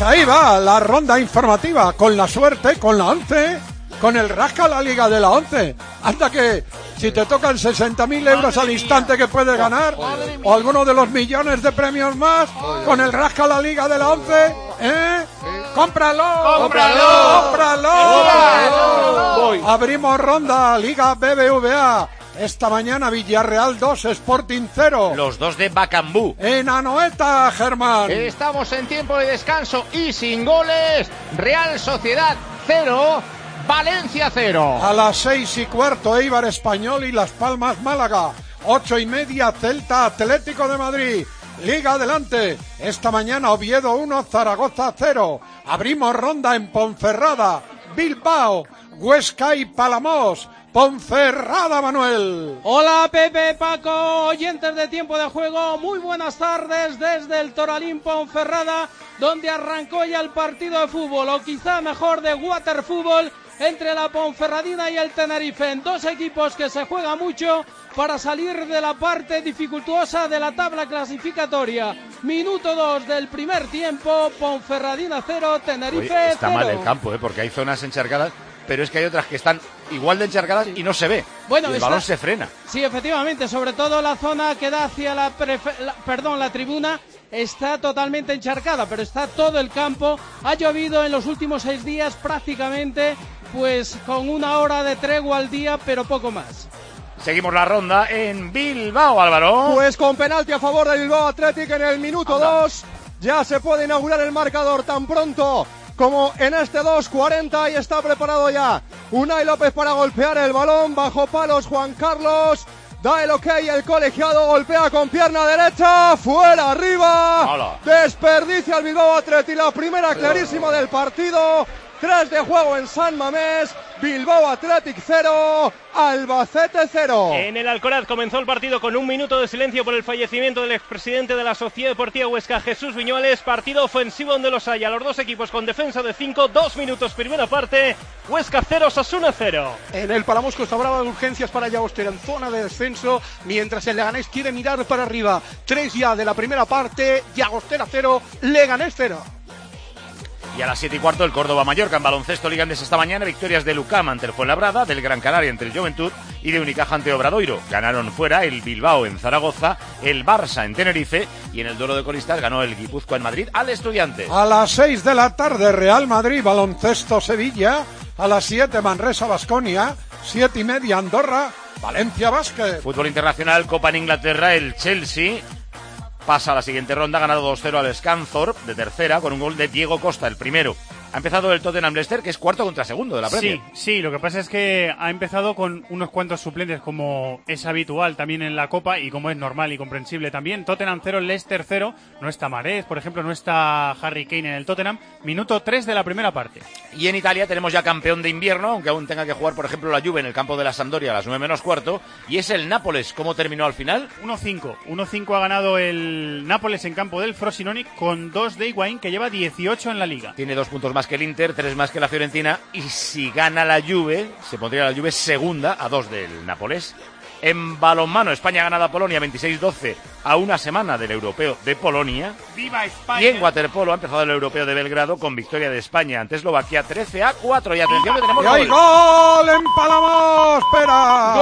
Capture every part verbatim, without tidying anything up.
Pues ahí va la ronda informativa, con la suerte, con la once, con el rasca la liga de la once. Hasta que si te tocan sesenta mil euros al instante que puedes ganar, o alguno de los millones de premios más, con el rasca la liga de la once, ¿eh? ¡Cómpralo! ¡Cómpralo! ¡Cómpralo! Voy. Abrimos ronda, Liga B B V A. Esta mañana Villarreal dos, Sporting cero. Los dos de Bacambú. En Anoeta, Germán. Estamos en tiempo de descanso y sin goles. Real Sociedad cero, Valencia cero. A las seis y cuarto, Eibar Español y Las Palmas Málaga. Ocho y media, Celta Atlético de Madrid. Liga adelante. Esta mañana Oviedo uno, Zaragoza cero. Abrimos ronda en Ponferrada, Bilbao, Huesca y Palamos. Ponferrada, Manuel. Hola Pepe, Paco, oyentes de Tiempo de Juego, muy buenas tardes desde el Toralín Ponferrada, donde arrancó ya el partido de fútbol, o quizá mejor de waterfútbol, entre la Ponferradina y el Tenerife, en dos equipos que se juega mucho para salir de la parte dificultosa de la tabla clasificatoria. Minuto dos del primer tiempo, Ponferradina cero, Tenerife cero. Está mal el campo, ¿eh? Porque hay zonas encharcadas, pero es que hay otras que están igual de encharcadas y no se ve. Bueno, y el está... balón se frena. Sí, efectivamente, sobre todo la zona que da hacia la, prefe... la... perdón, la tribuna está totalmente encharcada, pero está todo el campo. Ha llovido en los últimos seis días prácticamente, pues con una hora de tregua al día, pero poco más. Seguimos la ronda en Bilbao, Álvaro. Pues con penalti a favor del Bilbao Athletic en el minuto dos. Ya se puede inaugurar el marcador tan pronto como en este dos cuarenta y está preparado ya Unai López para golpear el balón. Bajo palos Juan Carlos. Da el ok, el colegiado golpea con pierna derecha. Fuera, arriba. Hola. Desperdicia el Bilbao Athletic. La primera clarísima del partido. Tres de juego en San Mamés. Bilbao Athletic cero, Albacete cero. En el Alcoraz comenzó el partido con un minuto de silencio por el fallecimiento del expresidente de la Sociedad Deportiva Huesca, Jesús Viñuales. Partido ofensivo donde los haya. Los dos equipos con defensa de cinco, dos minutos primera parte. Huesca cero, Osasuna cero. En el Palamós Costa Brava de urgencias para Llagostera en zona de descenso, mientras el Leganés quiere mirar para arriba. Tres ya de la primera parte, Llagostera cero, Leganés cero. Y a las siete y cuarto el Córdoba-Mallorca en baloncesto Liga Endesa esta mañana. Victorias de Lucam ante el Fuenlabrada, del Gran Canaria ante el Juventud y de Unicaja ante Obradoiro. Ganaron fuera el Bilbao en Zaragoza, el Barça en Tenerife y en el duelo de colistas ganó el Guipúzcoa en Madrid al Estudiantes. A las seis de la tarde Real Madrid, baloncesto Sevilla. A las siete Manresa Baskonia, siete y media Andorra, Valencia Basket. Fútbol internacional, Copa en Inglaterra, el Chelsea pasa a la siguiente ronda, ganado dos cero al Scunthorpe de tercera con un gol de Diego Costa, el primero. Ha empezado el Tottenham Leicester, que es cuarto contra segundo de la Premier. Sí, sí, lo que pasa es que ha empezado con unos cuantos suplentes, como es habitual también en la Copa y como es normal y comprensible también. Tottenham cero, Leicester cero. No está Mahrez, por ejemplo, no está Harry Kane en el Tottenham. Minuto tres de la primera parte. Y en Italia tenemos ya campeón de invierno, aunque aún tenga que jugar, por ejemplo, la Juve en el campo de la Sampdoria a las nueve menos cuarto. Y es el Nápoles. ¿Cómo terminó al final? uno cinco. uno cinco ha ganado el Nápoles en campo del Frosinone con dos de Higuaín, que lleva dieciocho en la Liga. Tiene dos puntos más que el Inter, tres más que la Fiorentina, y si gana la Juve, se pondría la Juve segunda a dos del Nápoles. En balonmano, España ganada a Polonia veintiséis doce a una semana del Europeo de Polonia. ¡Viva España! Y en waterpolo ha empezado el Europeo de Belgrado con victoria de España ante Eslovaquia trece a cuatro. Y atención que tenemos ¡Y hay gol en Palamos! ¡Espera!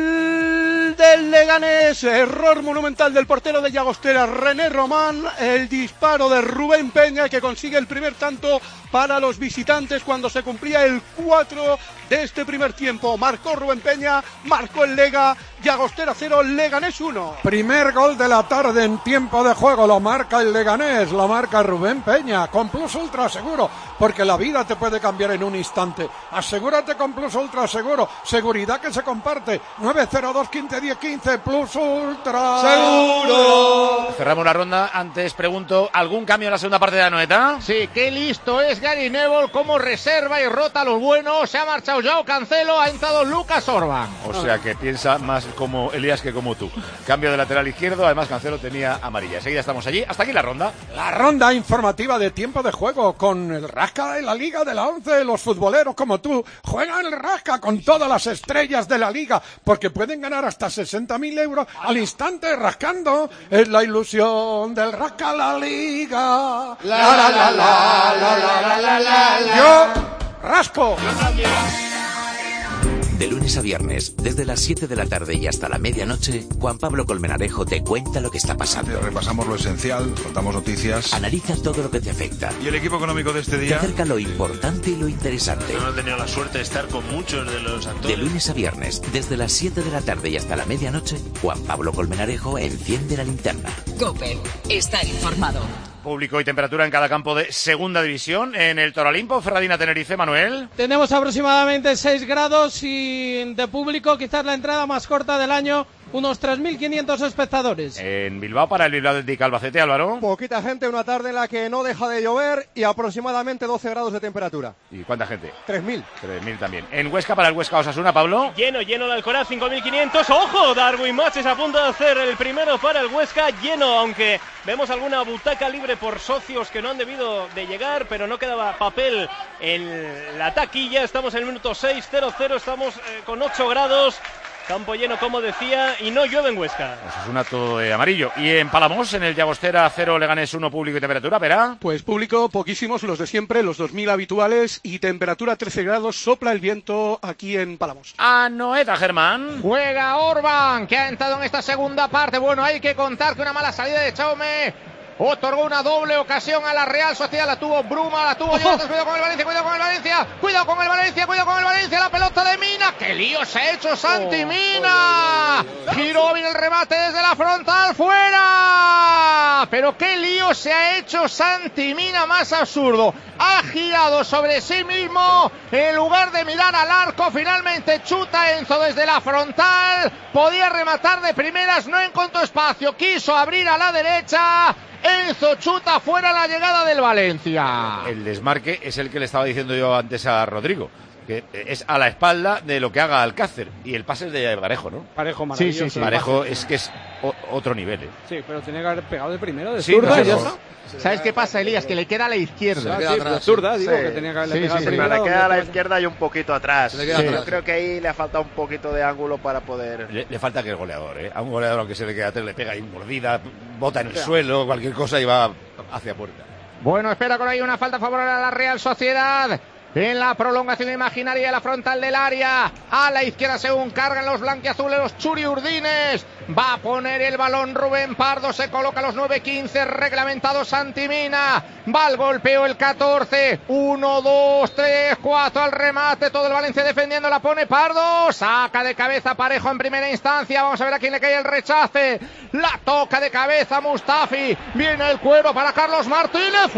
¡Gol del Leganés! Error monumental del portero de Llagostera, René Román. El disparo de Rubén Peña, que consigue el primer tanto para los visitantes cuando se cumplía el cuatro de este primer tiempo. Marcó Rubén Peña, marcó el Lega. Llagostera cero, Leganés uno. Primer gol de la tarde en tiempo de juego, lo marca el Leganés, lo marca Rubén Peña, con Plus Ultra Seguro, porque la vida te puede cambiar en un instante. Asegúrate con Plus Ultra Seguro, seguridad que se comparte. Nueve cero dos quince diez quince, Plus Ultra Seguro. Cerramos la ronda. Antes pregunto, ¿algún cambio en la segunda parte de la Anoeta? Sí, qué listo es Gary Neville, como reserva y rota a los buenos. Se ha marchado Joao Cancelo, ha entrado Lucas Orban. O sea que piensa más como Elías que como tú. Cambio de lateral izquierdo, además Cancelo tenía amarilla. Enseguida estamos allí. Hasta aquí la ronda. La ronda informativa de tiempo de juego con el Rasca de la Liga de la once. Los futboleros como tú juegan el Rasca con todas las estrellas de la Liga, porque pueden ganar hasta sesenta mil euros al instante rascando. Es la ilusión del Rasca la Liga. La, la, la, la, la, la, la, la, la. Yo rasco. De lunes a viernes, desde las siete de la tarde y hasta la medianoche, Juan Pablo Colmenarejo te cuenta lo que está pasando. Repasamos lo esencial, contamos noticias. Analiza todo lo que te afecta. ¿Y el equipo económico de este Te día? acerca lo importante y lo interesante. No he tenido la suerte de estar con muchos de los actores. De lunes a viernes, desde las siete de la tarde y hasta la medianoche, Juan Pablo Colmenarejo enciende la linterna. COPE. Estar informado. Público y temperatura en cada campo de segunda división. En el Toralimpo, Ferradina Tenerife, Manuel. Tenemos aproximadamente seis grados y de público, quizás la entrada más corta del año, unos tres mil quinientos espectadores. En Bilbao, para el Bilbao Athletic Albacete, Álvaro. Poquita gente, una tarde en la que no deja de llover y aproximadamente doce grados de temperatura. ¿Y cuánta gente? tres mil. tres mil también. En Huesca, para el Huesca Osasuna, Pablo. Lleno, lleno de Alcoraz, cinco mil quinientos. ¡Ojo! Darwin Matches a punto de hacer el primero para el Huesca. Lleno, aunque vemos alguna butaca libre por socios que no han debido de llegar, pero no quedaba papel en la taquilla. Estamos en el minuto seis, cero cero. Estamos eh, con ocho grados. Campo lleno, como decía, y no llueve en Huesca. Osasuna todo de amarillo. Y en Palamos, en el Llagostera, cero, Leganés uno, público y temperatura, ¿verá? Pues público, poquísimos, los de siempre, los dos mil habituales, y temperatura trece grados, sopla el viento aquí en Palamos. Anoeta, Germán. Juega Orban, que ha entrado en esta segunda parte. Bueno, hay que contar que una mala salida de Chaume otorgó una doble ocasión a la Real Sociedad. La tuvo Bruma, la tuvo Jonathan. Cuidado con el Valencia, cuidado con el Valencia, cuidado con el Valencia, cuidado con el Valencia. La pelota de Mina. ¡Qué lío se ha hecho Santi Mina! Giró bien el remate desde la frontal, fuera. Pero qué lío se ha hecho Santi Mina, más absurdo. Ha girado sobre sí mismo en lugar de mirar al arco. Finalmente chuta Enzo desde la frontal. Podía rematar de primeras, no encontró espacio. Quiso abrir a la derecha. Enzo chuta fuera la llegada del Valencia. El desmarque es el que le estaba diciendo yo antes a Rodrigo, que es a la espalda de lo que haga Alcácer, y el pase es de Parejo, ¿no? Parejo maravilloso. Sí, sí, sí. Parejo es que es o, otro nivel, ¿eh? Sí, pero tenía que haber pegado de primero, de sí, zurda, no, y ya no. está. ¿Sabes qué pasa, Elías? Que le queda a la izquierda. Sí, de zurda, digo, sí. que tenía que haberle sí, pegado sí, primero. pero le queda a la izquierda y un poquito atrás. Le queda Sí. atrás. Yo creo que ahí le ha faltado un poquito de ángulo para poder... Le, le falta que es goleador, ¿eh? A un goleador, aunque se le queda atrás, le pega ahí mordida, bota en el suelo, cualquier cosa y va hacia puerta. Bueno, espera con ahí una falta favorable a la Real Sociedad. En la prolongación imaginaria de la frontal del área. A la izquierda según cargan los blanquiazules, los churiurdines. Va a poner el balón Rubén Pardo. Se coloca a los nueve quince. Reglamentado Santi Mina. Va al golpeo el catorce. uno, dos, tres, cuatro al remate. Todo el Valencia defendiendo. La pone Pardo. Saca de cabeza Parejo en primera instancia. Vamos a ver a quién le cae el rechace. La toca de cabeza Mustafi. Viene el cuero para Carlos Martínez.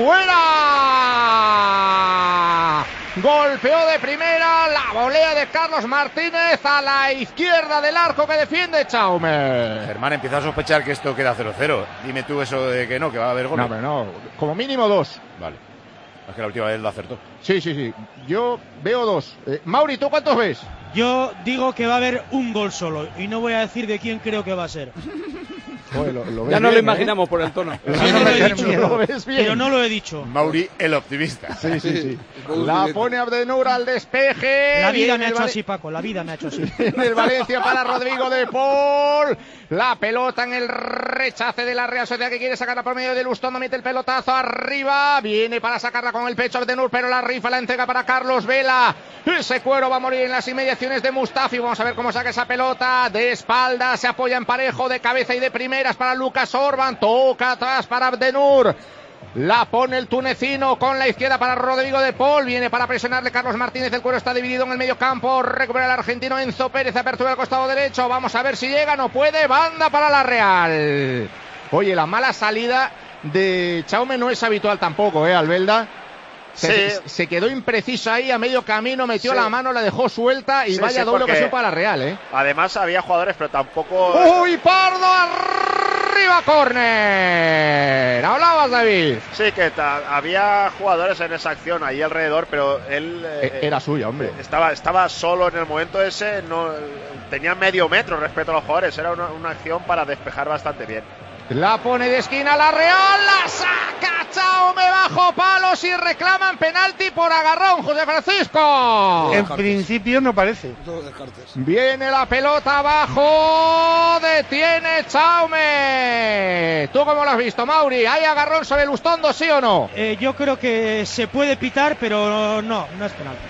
¡Fuera! Golpeó de primera, la volea de Carlos Martínez a la izquierda del arco que defiende Chaume. Germán, empieza a sospechar que esto queda cero cero. Dime tú eso de que no, que va a haber goles. No, pero no, como mínimo dos. Vale. Es que la última vez lo acertó. Sí, sí, sí. Yo veo dos. Eh, Mauri, ¿tú cuántos ves? Yo digo que va a haber un gol solo y no voy a decir de quién creo que va a ser. Joder, lo, lo ya nos lo imaginamos, ¿eh? Por el tono. Yo no lo he dicho, lo ves bien. Pero no lo he dicho. Mauri, el optimista. Sí, sí, sí. La pone Abdenur al despeje. La vida me ha hecho Val... así, Paco, la vida me ha hecho así. En el Valencia para Rodrigo de Paul. La pelota en el rechace de la Real Sociedad que quiere sacarla por medio de Lustondo. Mete el pelotazo arriba. Viene para sacarla con el pecho Abdenur, pero la rifa la entrega para Carlos Vela. Ese cuero va a morir en las inmediaciones de Mustafi. Vamos a ver cómo saca esa pelota. De espalda, se apoya en Parejo, de cabeza y de primeras para Lucas Orban. Toca atrás para Abdenur. La pone el tunecino con la izquierda para Rodrigo de Paul. Viene para presionarle Carlos Martínez. El cuero está dividido en el medio campo. Recupera el argentino Enzo Pérez. Apertura al costado derecho. Vamos a ver si llega. No puede. Banda para la Real. Oye, la mala salida de Chaume no es habitual tampoco, ¿eh, Albelda? Se, sí. se quedó impreciso ahí a medio camino, metió sí. la mano, la dejó suelta y sí, vaya sí, doble ocasión para la Real, ¿eh? Además había jugadores, pero tampoco... ¡Uy, Pardo! arriba, córner. Hablabas, David. Sí, que ta, había jugadores en esa acción ahí alrededor, pero él eh, era suya, hombre. Estaba, estaba solo en el momento ese, no tenía medio metro respecto a los jugadores. Era una, una acción para despejar bastante bien. La pone de esquina la Real, la saca Chaume bajo palos y reclaman penalti por agarrón, José Francisco. En principio no parece. Viene la pelota abajo, detiene Chaume. ¿Tú cómo lo has visto, Mauri? ¿Hay agarrón sobre Lustondo, sí o no? Eh, yo creo que se puede pitar, pero no, no es penalti.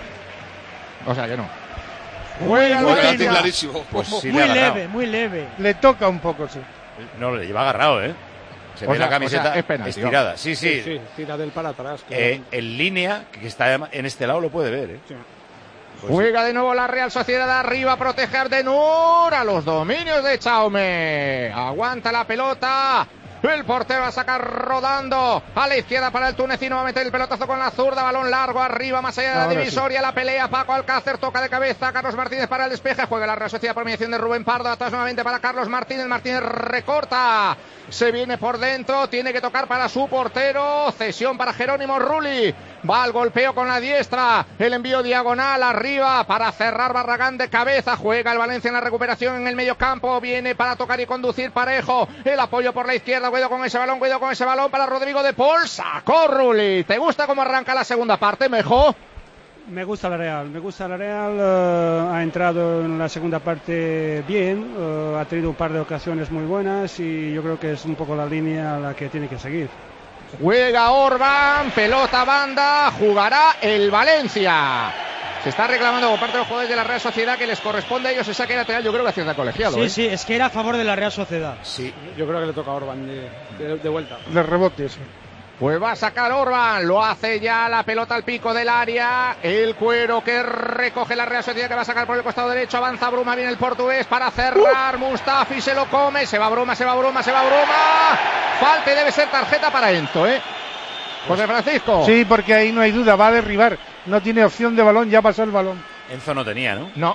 O sea que no. Muy, muy, penalti clarísimo. Pues sí, muy le leve, muy leve. Le toca un poco, sí. No, le lleva agarrado, ¿eh? Se o ve sea, la camiseta o sea, es penalti, estirada. Sí, Sí, sí. sí, tira del para atrás. Eh, en línea, que está en este lado, lo puede ver, ¿eh? Sí. Pues Juega sí. de nuevo la Real Sociedad arriba, protege a Ardenur a los dominios de Chaume. Aguanta la pelota. El portero va a sacar rodando a la izquierda para el tunecino, va a meter el pelotazo con la zurda, balón largo arriba, más allá de la Ahora divisoria, sí. La pelea, Paco Alcácer toca de cabeza, Carlos Martínez para el despeje, juega la Real Sociedad por mediación de Rubén Pardo, atrás nuevamente para Carlos Martínez, Martínez recorta, se viene por dentro, tiene que tocar para su portero, cesión para Jerónimo Rulli, va al golpeo con la diestra, el envío diagonal arriba para cerrar Barragán de cabeza, juega el Valencia en la recuperación en el medio campo, viene para tocar y conducir Parejo, el apoyo por la izquierda, cuidado con ese balón, cuidado con ese balón para Rodrigo de Paul, sacó Rulli. ¿Te gusta cómo arranca la segunda parte, Mejo? Me gusta la Real, me gusta la Real, uh, ha entrado en la segunda parte bien, uh, ha tenido un par de ocasiones muy buenas y yo creo que es un poco la línea a la que tiene que seguir. Juega Orban, pelota banda, jugará el Valencia. Se está reclamando por parte de los jugadores de la Real Sociedad que les corresponde a ellos ese saque lateral, yo creo que hacienda colegiado. Sí, ¿eh? sí, es que era a favor de la Real Sociedad. Sí, yo creo que le toca a Orban de, de, de vuelta. De rebote, sí. Pues va a sacar Orban, lo hace ya la pelota al pico del área, el cuero que recoge la Real Sociedad que va a sacar por el costado derecho, avanza Bruma, viene el portugués para cerrar, uh. Mustafi se lo come, se va Bruma, se va Bruma, se va Bruma, falta y debe ser tarjeta para Ento, ¿eh? José Francisco. Sí, porque ahí no hay duda, va a derribar, no tiene opción de balón, ya pasó el balón. Enzo no tenía, ¿no? No.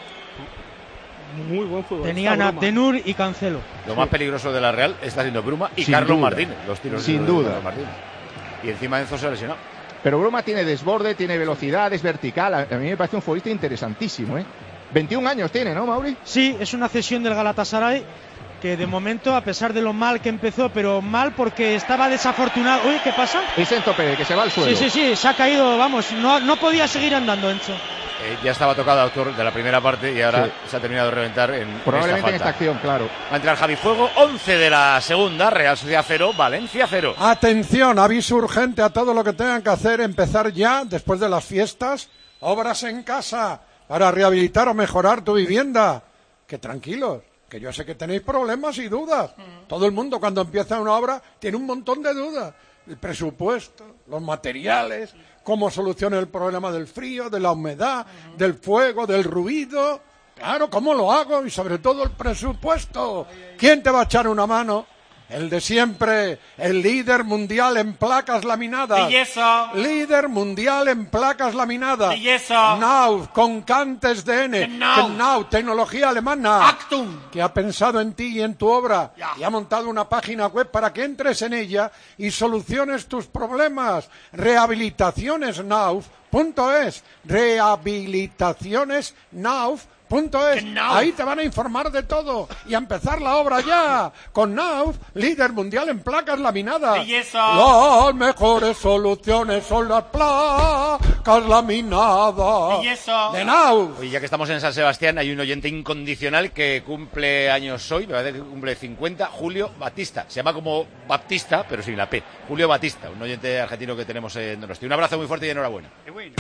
Muy buen fútbol. Tenían a Denur y Cancelo. Lo sí. más peligroso de la Real está siendo Bruma y Sin Carlos duda. Martínez, los tiros Sin de duda. Carlos Martínez. Y encima Enzo se ha lesionado. Pero Bruma tiene desborde, tiene velocidad, es vertical. A mí me parece un futbolista interesantísimo, ¿eh? veintiún años tiene, ¿no, Mauri? Sí, es una cesión del Galatasaray que de momento, a pesar de lo mal que empezó, pero mal porque estaba desafortunado. Uy, ¿qué pasa? Es Enzo Pérez, que se va al suelo. Sí, sí, sí, se ha caído, vamos, no, no podía seguir andando Enzo. Eh, ya estaba tocado autor de la primera parte y ahora sí. se ha terminado de reventar en probablemente en esta, en esta acción, claro. Va a entrar Javi Fuego, once de la segunda, Real Sociedad cero, Valencia cero. Atención, aviso urgente a todo lo que tengan que hacer, empezar ya, después de las fiestas, obras en casa para rehabilitar o mejorar tu vivienda. Que tranquilos, que yo sé que tenéis problemas y dudas. Mm. Todo el mundo cuando empieza una obra tiene un montón de dudas. El presupuesto, los materiales, cómo soluciona el problema del frío, de la humedad, uh-huh. del fuego, del ruido. Claro, ¿cómo lo hago? Y sobre todo el presupuesto. ¿Quién te va a echar una mano? El de siempre, el líder mundial en placas laminadas. Belleza. Líder mundial en placas laminadas. Belleza. Now, con Cantes de N. Genau. Now, tecnología alemana. Actum. Que ha pensado en ti y en tu obra. Ya. Y ha montado una página web para que entres en ella y soluciones tus problemas. Rehabilitaciones now punto es. Rehabilitaciones now punto es. Ahí te van a informar de todo y a empezar la obra ya con Nauf, líder mundial en placas laminadas. Belleza. Las mejores soluciones son las placas laminadas. Belleza. De Nauf. Oye, ya que estamos en San Sebastián, hay un oyente incondicional que cumple años hoy, me parece que cumple cincuenta, Julio Batista. Se llama como Baptista, pero sin la P. Julio Batista, un oyente argentino que tenemos en Donosti. Un abrazo muy fuerte y enhorabuena. Qué bueno.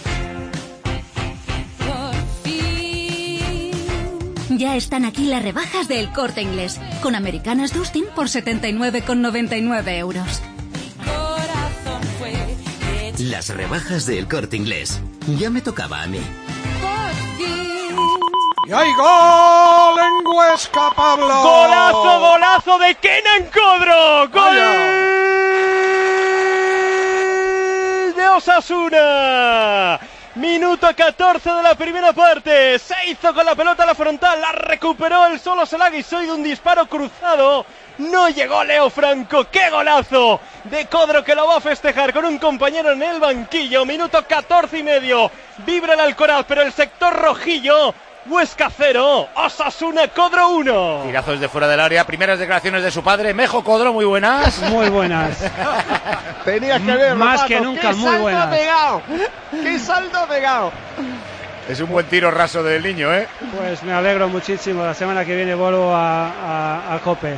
Ya están aquí las rebajas del Corte Inglés, con americanas Dustin por setenta y nueve con noventa y nueve euros. Las rebajas del Corte Inglés. Ya me tocaba a mí. ¡Y hay gol en Huesca, Pablo! ¡Golazo, golazo de Kenan Codro! ¡Gol de Osasuna! Minuto catorce de la primera parte. Se hizo con la pelota a la frontal. La recuperó el solo se la guisó y de un disparo cruzado. No llegó Leo Franco. ¡Qué golazo! De Codro, que lo va a festejar con un compañero en el banquillo. Minuto catorce y medio. Vibra el Alcoraz, pero el sector rojillo. Huesca cero, Osasuna Codro uno. Tirazo desde fuera del área. Primeras declaraciones de su padre. Mejo Codro, muy buenas. Muy buenas. Tenías que ver, más Paco, que nunca, qué muy buenas. Saldo pegado. ¡Qué saldo pegado! Es un buen tiro raso del niño, ¿eh? Pues me alegro muchísimo. La semana que viene vuelvo a, a, a Cope.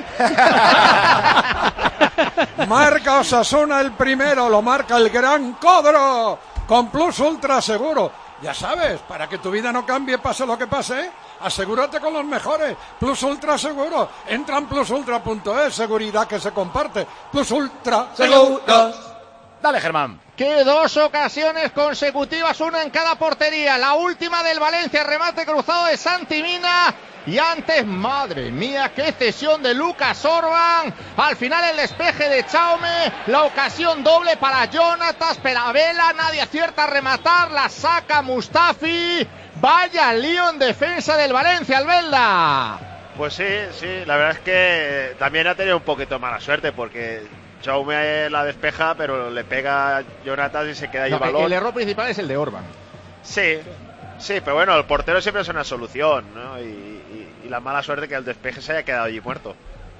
Marca Osasuna el primero, lo marca el gran Codro, con Plus Ultra Seguro. Ya sabes, para que tu vida no cambie, pase lo que pase, asegúrate con los mejores. Plus Ultra Seguro. Entra en plus ultra punto es, seguridad que se comparte. Plus Ultra Seguro. Dale, Germán. Que dos ocasiones consecutivas, una en cada portería. La última del Valencia, remate cruzado de Santi Mina. Y antes, madre mía, qué cesión de Lucas Orban. Al final el despeje de Chaume. La ocasión doble para Jonatas, Peravela. Nadie acierta a rematar. La saca Mustafi. Vaya lío en defensa del Valencia, Albelda. Pues sí, sí. La verdad es que también ha tenido un poquito de mala suerte porque Chaume la despeja, pero le pega a Jonatas y se queda ahí No, el balón. El error principal es el de Orban. Sí. Sí, pero bueno, el portero siempre es una solución, ¿no? Y, y, y la mala suerte que el despeje se haya quedado allí muerto.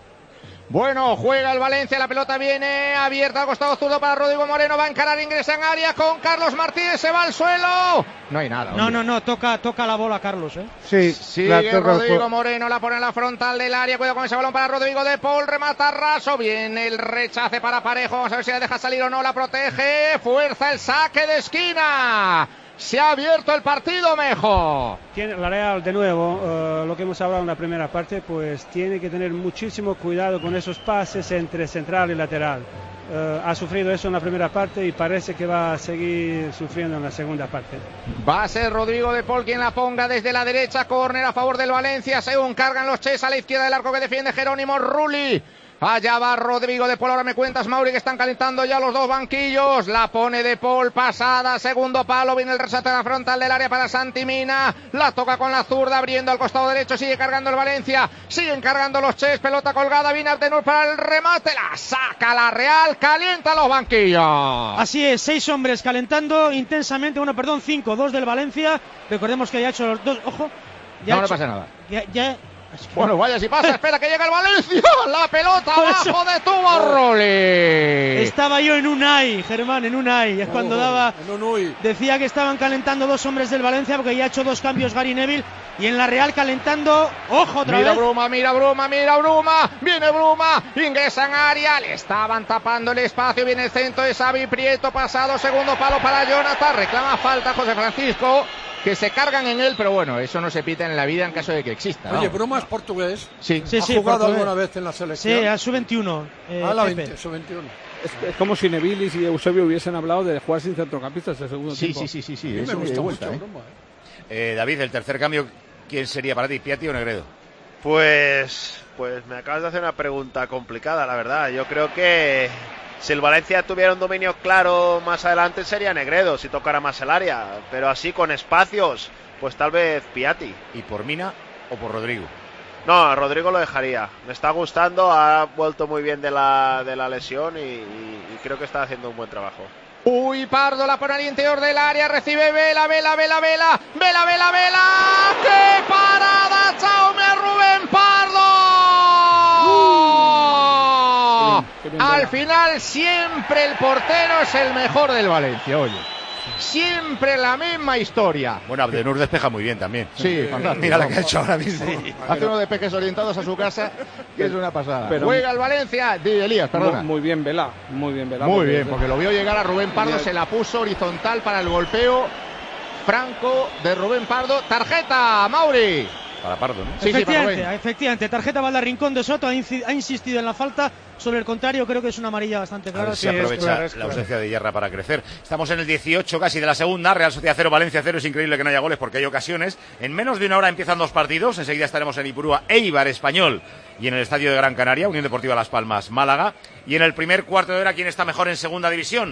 Bueno, juega el Valencia, la pelota viene abierta al costado zurdo para Rodrigo Moreno, va a encarar, ingresa en área con Carlos Martínez, se va al suelo. No hay nada. No, no, no, toca, toca la bola Carlos, ¿eh? Sí, sigue Rodrigo Moreno, la pone en la frontal del área, cuidado con ese balón para Rodrigo de Paul, remata raso, viene el rechace para Parejo, vamos a ver si la deja salir o no, la protege, fuerza el saque de esquina. Se ha abierto el partido, Mejo. Tiene la Real de nuevo, uh, lo que hemos hablado en la primera parte, pues tiene que tener muchísimo cuidado con esos pases entre central y lateral. Uh, ha sufrido eso en la primera parte y parece que va a seguir sufriendo en la segunda parte. Va a ser Rodrigo de Paul quien la ponga desde la derecha, córner a favor del Valencia, según cargan los Ches a la izquierda del arco que defiende Jerónimo Rulli. Allá va Rodrigo de Paul, ahora me cuentas, Mauri, que están calentando ya los dos banquillos. La pone de Paul, pasada, segundo palo, viene el resate de la frontal del área para Santi Mina. La toca con la zurda, abriendo al costado derecho, sigue cargando el Valencia. Siguen cargando los Ches, pelota colgada, viene Abdenur para el remate. La saca la Real, calienta los banquillos. Así es, seis hombres calentando intensamente, bueno, perdón, cinco, dos del Valencia. Recordemos que ya ha hecho los dos, ojo. Ya no, ha no hecho, pasa nada. Ya, ya... Bueno, vaya si pasa, espera que llega el Valencia. La pelota abajo de tubo Rulli. Estaba yo en un ay, Germán, en un ay. Es cuando oh, daba. En un uy. Decía que estaban calentando dos hombres del Valencia porque ya ha hecho dos cambios Gary Neville. Y en la Real calentando. Ojo otra mira vez. Bruma, mira Bruma, mira Bruma. Viene Bruma, ingresa en área. Le estaban tapando el espacio. Viene el centro de Xavi Prieto. Pasado, segundo palo para Jonathan. Reclama falta José Francisco. Que se cargan en él, pero bueno, eso no se pita en la vida en caso de que exista, ¿no? Oye, Bruma es portugués. Sí, sí, ¿Ha sí, jugado portugués. alguna vez en la selección? Sí, a su veintiuno. Eh, a la Pepe. veinte, su veintiuno. Es, es como si Nevilis y Eusebio hubiesen hablado de jugar sin centrocampistas el segundo sí, tiempo. Sí, sí, sí, sí. A mí Eso me gusta vuelta, mucho ¿eh? Bruma, ¿eh? Eh, David, el tercer cambio, ¿quién sería para ti, Piatti o Negredo? Pues, pues me acabas de hacer una pregunta complicada, la verdad. Yo creo que si el Valencia tuviera un dominio claro más adelante sería Negredo, si tocara más el área. Pero así con espacios, pues tal vez Piatti. ¿Y por Mina o por Rodrigo? No, a Rodrigo lo dejaría. Me está gustando, ha vuelto muy bien de la, de la lesión y, y, y creo que está haciendo un buen trabajo. Uy, Pardo la pone al interior del área, recibe Vela, Vela, Vela, Vela, Vela, Vela, Vela. ¡Qué parada! ¡Chaume Rubén Pardo! Uh, bien, bien, al Vela. Final siempre el portero es el mejor del Valencia, oye. Siempre la misma historia. Bueno, Abdenur despeja muy bien también. Sí, fantástico. Mira lo que ha hecho ahora mismo. Sí. Hace unos despejes orientados a su casa, que es una pasada. Pero, Juega el Valencia, Di Elías, perdona. Muy, muy bien, Vela. Muy bien, Vela. Muy bien, porque lo vio llegar a Rubén Pardo, se la puso horizontal para el golpeo franco de Rubén Pardo. Tarjeta, Mauri. Para Pardo, ¿no? Sí, efectivamente, sí, efectivamente. Tarjeta va al Rincón de Soto, ha, inc- ha insistido en la falta. Sobre el contrario, creo que es una amarilla bastante clara. A ver si sí, aprovecha es, la ausencia de Hierra para crecer. Estamos en el dieciocho casi de la segunda. Real Sociedad cero, Valencia cero. Es increíble que no haya goles porque hay ocasiones. En menos de una hora empiezan dos partidos. Enseguida estaremos en Ipurúa, Eibar, Español. Y en el Estadio de Gran Canaria, Unión Deportiva Las Palmas, Málaga. Y en el primer cuarto de hora, ¿quién está mejor en segunda división?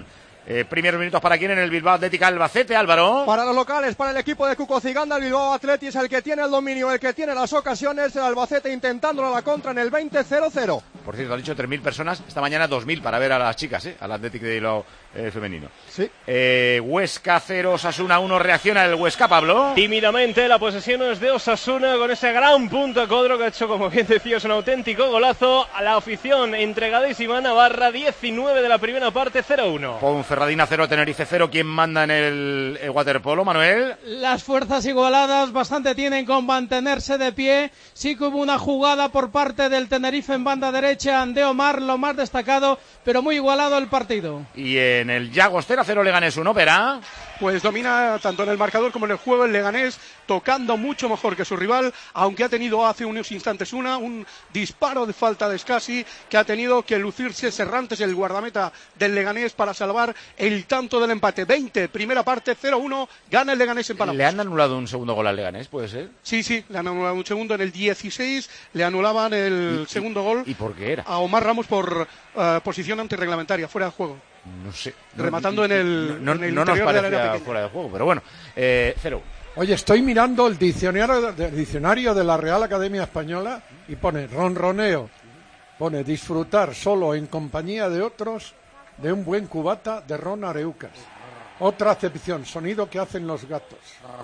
Eh, primeros minutos para quién en el Bilbao Atlético Albacete, Álvaro. Para los locales, para el equipo de Cuco Ciganda, el Bilbao Athletic es el que tiene el dominio, el que tiene las ocasiones, el Albacete intentándolo a la contra en el veinte cero cero. Por cierto, han dicho tres mil personas, esta mañana dos mil para ver a las chicas, ¿eh? Al Atlético de Bilbao eh, femenino. Sí. Eh, Huesca cero, Osasuna uno, reacciona el Huesca, Pablo. Tímidamente la posesión es de Osasuna con ese gran punto a Codro que ha hecho, como bien decías, un auténtico golazo. A la afición entregadísima Navarra, diecinueve de la primera parte, cero uno. Ponferradina cero, Tenerife cero. ¿Quién manda en el, el waterpolo, Manuel? Las fuerzas igualadas bastante tienen con mantenerse de pie. Sí que hubo una jugada por parte del Tenerife en banda derecha de Omar, lo más destacado, pero muy igualado el partido. Y en el Llagostera cero, Leganés uno, Pera. Pues domina tanto en el marcador como en el juego el Leganés, tocando mucho mejor que su rival, aunque ha tenido hace unos instantes una, un disparo de falta de Scassi, que ha tenido que lucirse Serrantes, el guardameta del Leganés, para salvar el tanto del empate. veinte, primera parte, cero uno, gana el Leganés en Palamos. ¿Le han anulado un segundo gol al Leganés, puede ser? Sí, sí, le han anulado un segundo. En el dieciséis le anulaban el ¿Y, segundo y, gol ¿Y por qué era? a Omar Ramos por uh, posición antirreglamentaria, fuera de juego. No sé. Rematando no, en el, no, en el no interior nos del área parecía pequeña. fuera de juego, pero bueno, eh, cero. Oye, estoy mirando el diccionario, el diccionario de la Real Academia Española y pone ronroneo, pone disfrutar solo en compañía de otros de un buen cubata de ron Areucas. Otra acepción, sonido que hacen los gatos.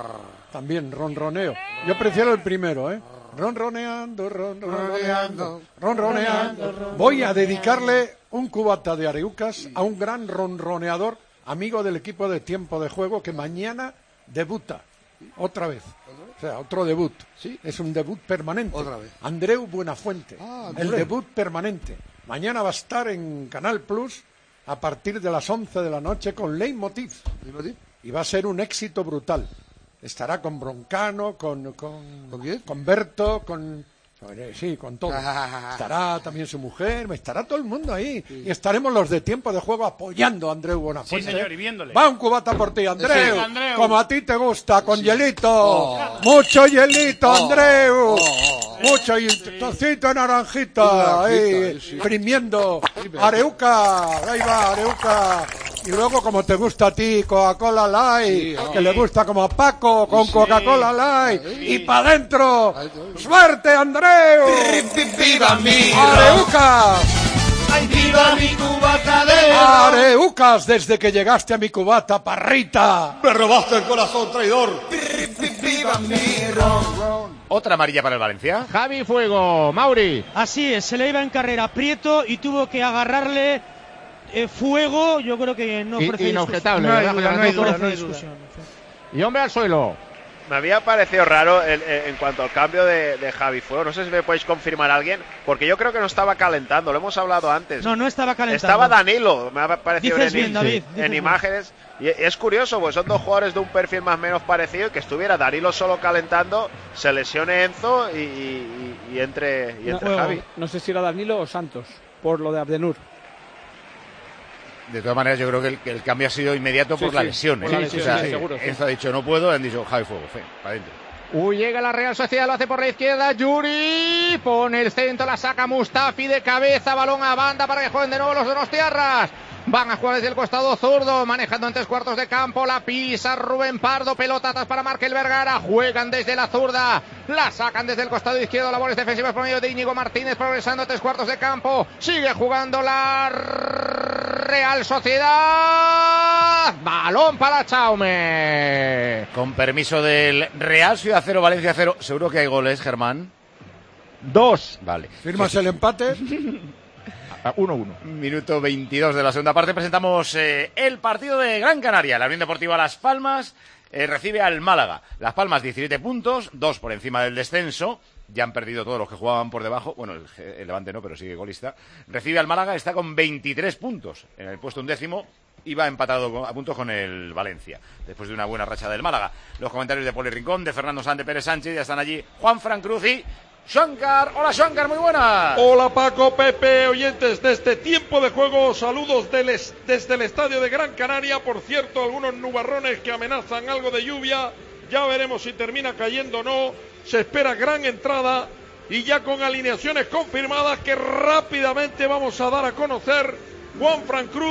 También ronroneo. Yo prefiero el primero, ¿eh? Ronroneando, ronroneando, ronroneando. Voy a dedicarle un cubata de Areucas a un gran ronroneador, amigo del equipo de Tiempo de Juego, que mañana debuta otra vez. O sea, otro debut. Sí, es un debut permanente. Otra vez. Andreu Buenafuente. Ah, el debut permanente. Mañana va a estar en Canal Plus a partir de las once de la noche con Leitmotiv. ¿Leitmotiv? Y va a ser un éxito brutal. Estará con Broncano, con con, ¿Con quién? con Berto, con sí, con todo. Estará también su mujer, estará todo el mundo ahí. Sí. Y estaremos los de Tiempo de Juego apoyando a Andreu Buenafuente. Sí, señor, y viéndole. Va un cubata por ti, Andreu. Sí, Andreu. Como a ti te gusta, con Sí. hielito. Oh. Mucho hielito, Oh. Andreu. Oh. Mucho y tocito de naranjita, ahí, sí. exprimiendo. Areuca, ahí va, Areuca. Y luego, como te gusta a ti, Coca-Cola Light, Sí, oh. que le gusta como a Paco, con Sí. Coca-Cola Light. Sí. Y para adentro. Ahí está. ¡Suerte, Andreu! ¡Viva mi ¡Areucas! ¡Ay, viva mi cubatadero! ¡Areucas! Desde que llegaste a mi cubata, parrita. ¡Me robaste el corazón, traidor! ¡Viva mi ron! Otra amarilla para el Valencia. Javi Fuego, Mauri. Así es, se le iba en carrera Prieto y tuvo que agarrarle eh, Fuego. Yo creo que no I- ofrece inobjetable, discusión. ¿verdad, No, José no, Francisco? ofrece No hay discusión. Y hombre al suelo. Me había parecido raro el, el, en cuanto al cambio de, de Javi Fuego. No sé si me podéis confirmar a alguien, porque yo creo que no estaba calentando. Lo hemos hablado antes. No, no estaba calentando. Estaba Danilo, me ha parecido Dices en, bien, David, en dices bien. imágenes. Y es curioso, pues son dos jugadores de un perfil más o menos parecido, y que estuviera Danilo solo calentando, se lesione Enzo y, y, y entre, y entre no, Javi. No sé si era Danilo o Santos, por lo de Abdenur. De todas maneras, yo creo que el, que el cambio ha sido inmediato Sí, por sí, la lesión. por ¿eh? la lesión, O sea, sí, seguro, sí. Enzo ha dicho no puedo, han dicho Javi Fuego, fe, para adentro. Uy, llega la Real Sociedad, lo hace por la izquierda, Yuri, pone el centro, la saca Mustafi de cabeza, balón a banda para que jueguen de nuevo los donostiarras. Van a jugar desde el costado zurdo, manejando en tres cuartos de campo, la pisa Rubén Pardo, pelota atrás para Markel Vergara, juegan desde la zurda, la sacan desde el costado izquierdo, labores defensivas por medio de Íñigo Martínez, progresando a tres cuartos de campo, sigue jugando la Real Sociedad, balón para Chaume. Con permiso del Real Ciudad cero, Valencia cero. Seguro que hay goles, Germán. Dos. Vale. ¿Firmas el empate? uno uno. Minuto veintidós de la segunda parte. Presentamos eh, el partido de Gran Canaria. La Unión Deportiva Las Palmas eh, recibe al Málaga. Las Palmas diecisiete puntos, dos por encima del descenso. Ya han perdido todos los que jugaban por debajo. Bueno, el, el Levante no, pero sigue golista. Recibe al Málaga, está con veintitrés puntos. En el puesto undécimo iba empatado con, a puntos con el Valencia, después de una buena racha del Málaga. Los comentarios de Poli Rincón, de Fernando Sánchez, Pérez Sánchez, ya están allí Juan Fran Cruz y Shankar. Hola Shankar, muy buenas. Hola Paco, Pepe, oyentes de este tiempo de juego, saludos del es, desde el estadio de Gran Canaria. Por cierto, algunos nubarrones que amenazan algo de lluvia, ya veremos si termina cayendo o no. Se espera gran entrada y ya con alineaciones confirmadas que rápidamente vamos a dar a conocer. Juan Fran Cruz,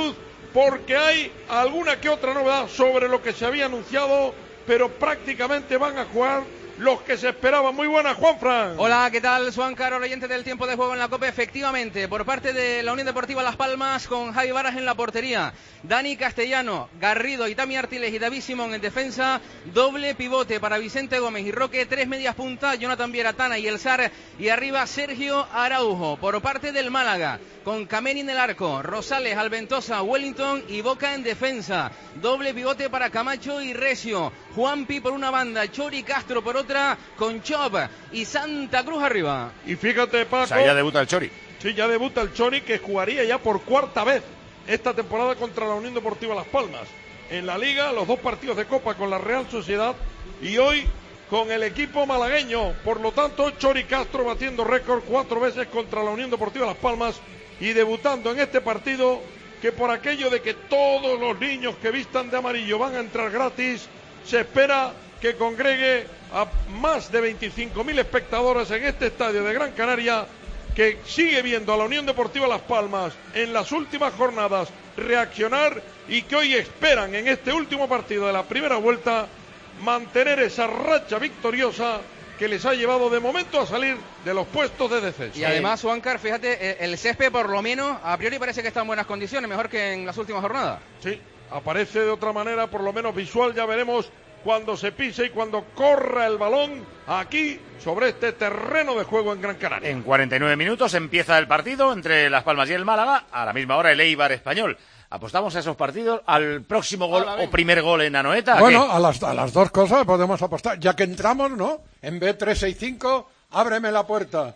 porque hay alguna que otra novedad sobre lo que se había anunciado, pero prácticamente van a jugar los que se esperaban. Muy buenas, Juanfran. Hola, ¿qué tal, Juan Caro, oyente del tiempo de juego en la Copa? Efectivamente, por parte de la Unión Deportiva Las Palmas, con Javi Varas en la portería, Dani Castellano, Garrido, Itami Artiles y David Simón en defensa, doble pivote para Vicente Gómez y Roque, tres medias puntas, Jonathan Viera, Tana y El Sar, y arriba Sergio Araujo. Por parte del Málaga, con Kameni en el arco, Rosales, Alventosa, Wellington y Boca en defensa, doble pivote para Camacho y Recio, Juanpi por una banda, Chori Castro por otra, con Chop y Santa Cruz arriba. Y fíjate, Paco, o sea, ya debuta el Chori. Sí, ya debuta el Chori, que jugaría ya por cuarta vez esta temporada contra la Unión Deportiva Las Palmas. En la Liga, los dos partidos de Copa con la Real Sociedad y hoy con el equipo malagueño. Por lo tanto, Chori Castro batiendo récord cuatro veces contra la Unión Deportiva Las Palmas y debutando en este partido, que por aquello de que todos los niños que vistan de amarillo van a entrar gratis, se espera que congregue a más de veinticinco mil espectadores en este estadio de Gran Canaria, que sigue viendo a la Unión Deportiva Las Palmas en las últimas jornadas reaccionar y que hoy esperan en este último partido de la primera vuelta mantener esa racha victoriosa que les ha llevado de momento a salir de los puestos de descenso. Y además, Juancar, fíjate, el césped por lo menos a priori parece que está en buenas condiciones, mejor que en las últimas jornadas. Sí, aparece de otra manera, por lo menos visual, ya veremos cuando se pise y cuando corra el balón aquí sobre este terreno de juego en Gran Canaria. En cuarenta y nueve minutos empieza el partido entre Las Palmas y el Málaga, a la misma hora el Eibar Español. ¿Apostamos a esos partidos? ¿Al próximo gol o primer gol en Anoeta? Bueno, a las, a las dos cosas podemos apostar. Ya que entramos, ¿no? En B tres seis cinco, ábreme la puerta.